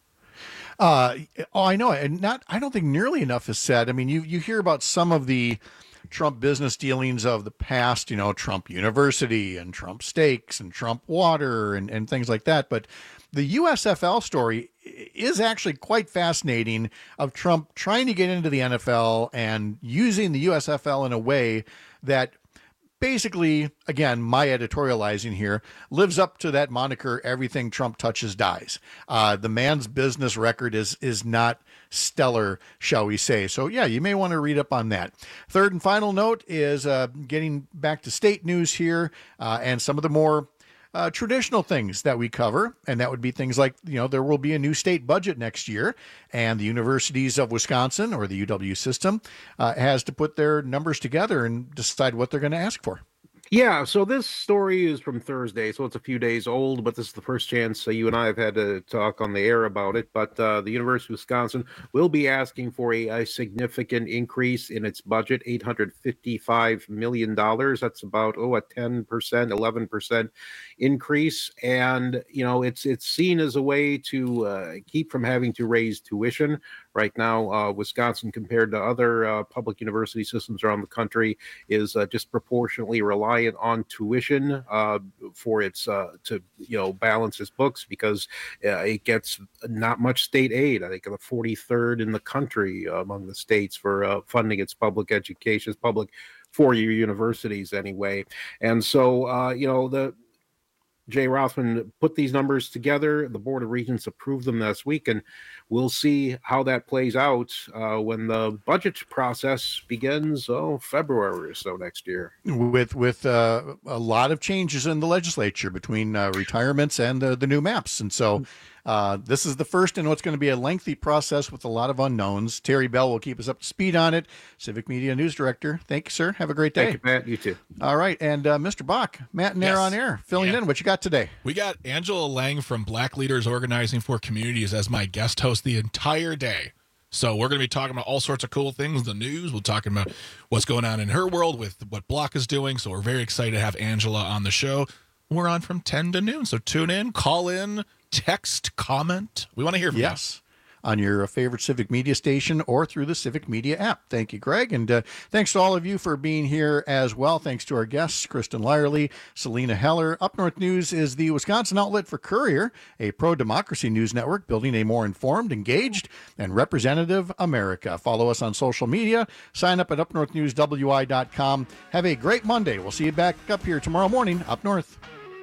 Uh, oh, I know, and not. I don't think nearly enough is said. I mean, you you hear about some of the Trump business dealings of the past, you know, Trump University and Trump Steaks and Trump Water and and things like that, but the U S F L story is actually quite fascinating, of Trump trying to get into the N F L and using the U S F L in a way that basically, again, my editorializing here, lives up to that moniker, everything Trump touches dies. Uh, the man's business record is is not stellar, shall we say. So, yeah, you may want to read up on that. Third and final note is uh, getting back to state news here uh, and some of the more Uh, traditional things that we cover, and that would be things like, you know, there will be a new state budget next year, and the universities of Wisconsin, or the U W system, uh, has to put their numbers together and decide what they're going to ask for. Yeah, so this story is from Thursday, so it's a few days old, but this is the first chance uh, you and I have had to talk on the air about it. But uh, the University of Wisconsin will be asking for a, a significant increase in its budget, eight hundred fifty-five million dollars. That's about, oh, a ten percent, eleven percent increase. And, you know, it's it's seen as a way to uh, keep from having to raise tuition. Right now, uh, Wisconsin, compared to other uh, public university systems around the country, is uh, disproportionately reliant on tuition uh, for its uh, to you know balance its books, because uh, it gets not much state aid. I think the forty-third in the country uh, among the states for uh, funding its public education, its public four-year universities anyway. And so uh, you know the. Jay Rothman put these numbers together. The Board of Regents approved them this week, and we'll see how that plays out uh, when the budget process begins, oh, February or so next year. With with uh, a lot of changes in the legislature between uh, retirements and the, the new maps. And so uh, this is the first in what's going to be a lengthy process with a lot of unknowns. Terry Bell will keep us up to speed on it. Civic Media News Director. Thank you, sir. Have a great day. Thank you, Matt. You too. All right. And uh, Mister Bach, Matt and Air Yes. on Air, filling Yeah. in. What you got today? We got Angela Lang from Black Leaders Organizing for Communities as my guest host the entire day. So we're going to be talking about all sorts of cool things, the news. We're talking about what's going on in her world with what Block is doing. So we're very excited to have Angela on the show. We're on from ten to noon. So tune in, call in, text, comment. We want to hear from you. Yes. On your favorite Civic Media station or through the Civic Media app. Thank you, Greg. And uh, thanks to all of you for being here as well. Thanks to our guests, Kristen Lyerly, Selena Heller. Up North News is the Wisconsin outlet for Courier, a pro-democracy news network building a more informed, engaged, and representative America. Follow us on social media. Sign up at up north news w i dot com. Have a great Monday. We'll see you back up here tomorrow morning, Up North.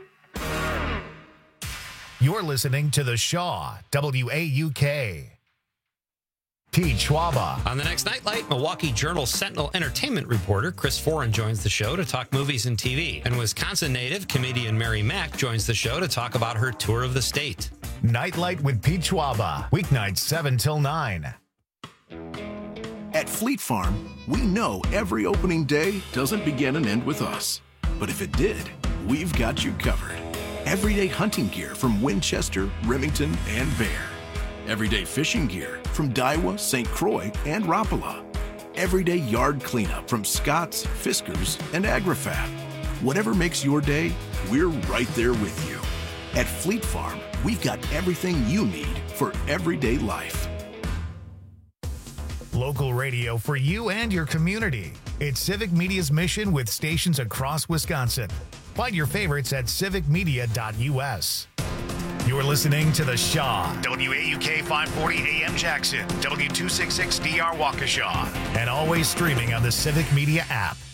You're listening to The Shaw, W A U K. Pete Schwaba. On the next Nightlight, Milwaukee Journal Sentinel entertainment reporter Chris Foran joins the show to talk movies and T V. And Wisconsin native comedian Mary Mack joins the show to talk about her tour of the state. Nightlight with Pete Schwaba. Weeknights seven till nine. At Fleet Farm, we know every opening day doesn't begin and end with us. But if it did, we've got you covered. Everyday hunting gear from Winchester, Remington, and Bear. Everyday fishing gear from Daiwa, Saint Croix, and Rapala. Everyday yard cleanup from Scott's, Fiskars, and AgriFab. Whatever makes your day, we're right there with you. At Fleet Farm, we've got everything you need for everyday life. Local radio for you and your community. It's Civic Media's mission with stations across Wisconsin. Find your favorites at civic media dot U S. You're listening to The Shaw, W A U K five forty A M Jackson, W two sixty-six D R Waukesha, and always streaming on the Civic Media app.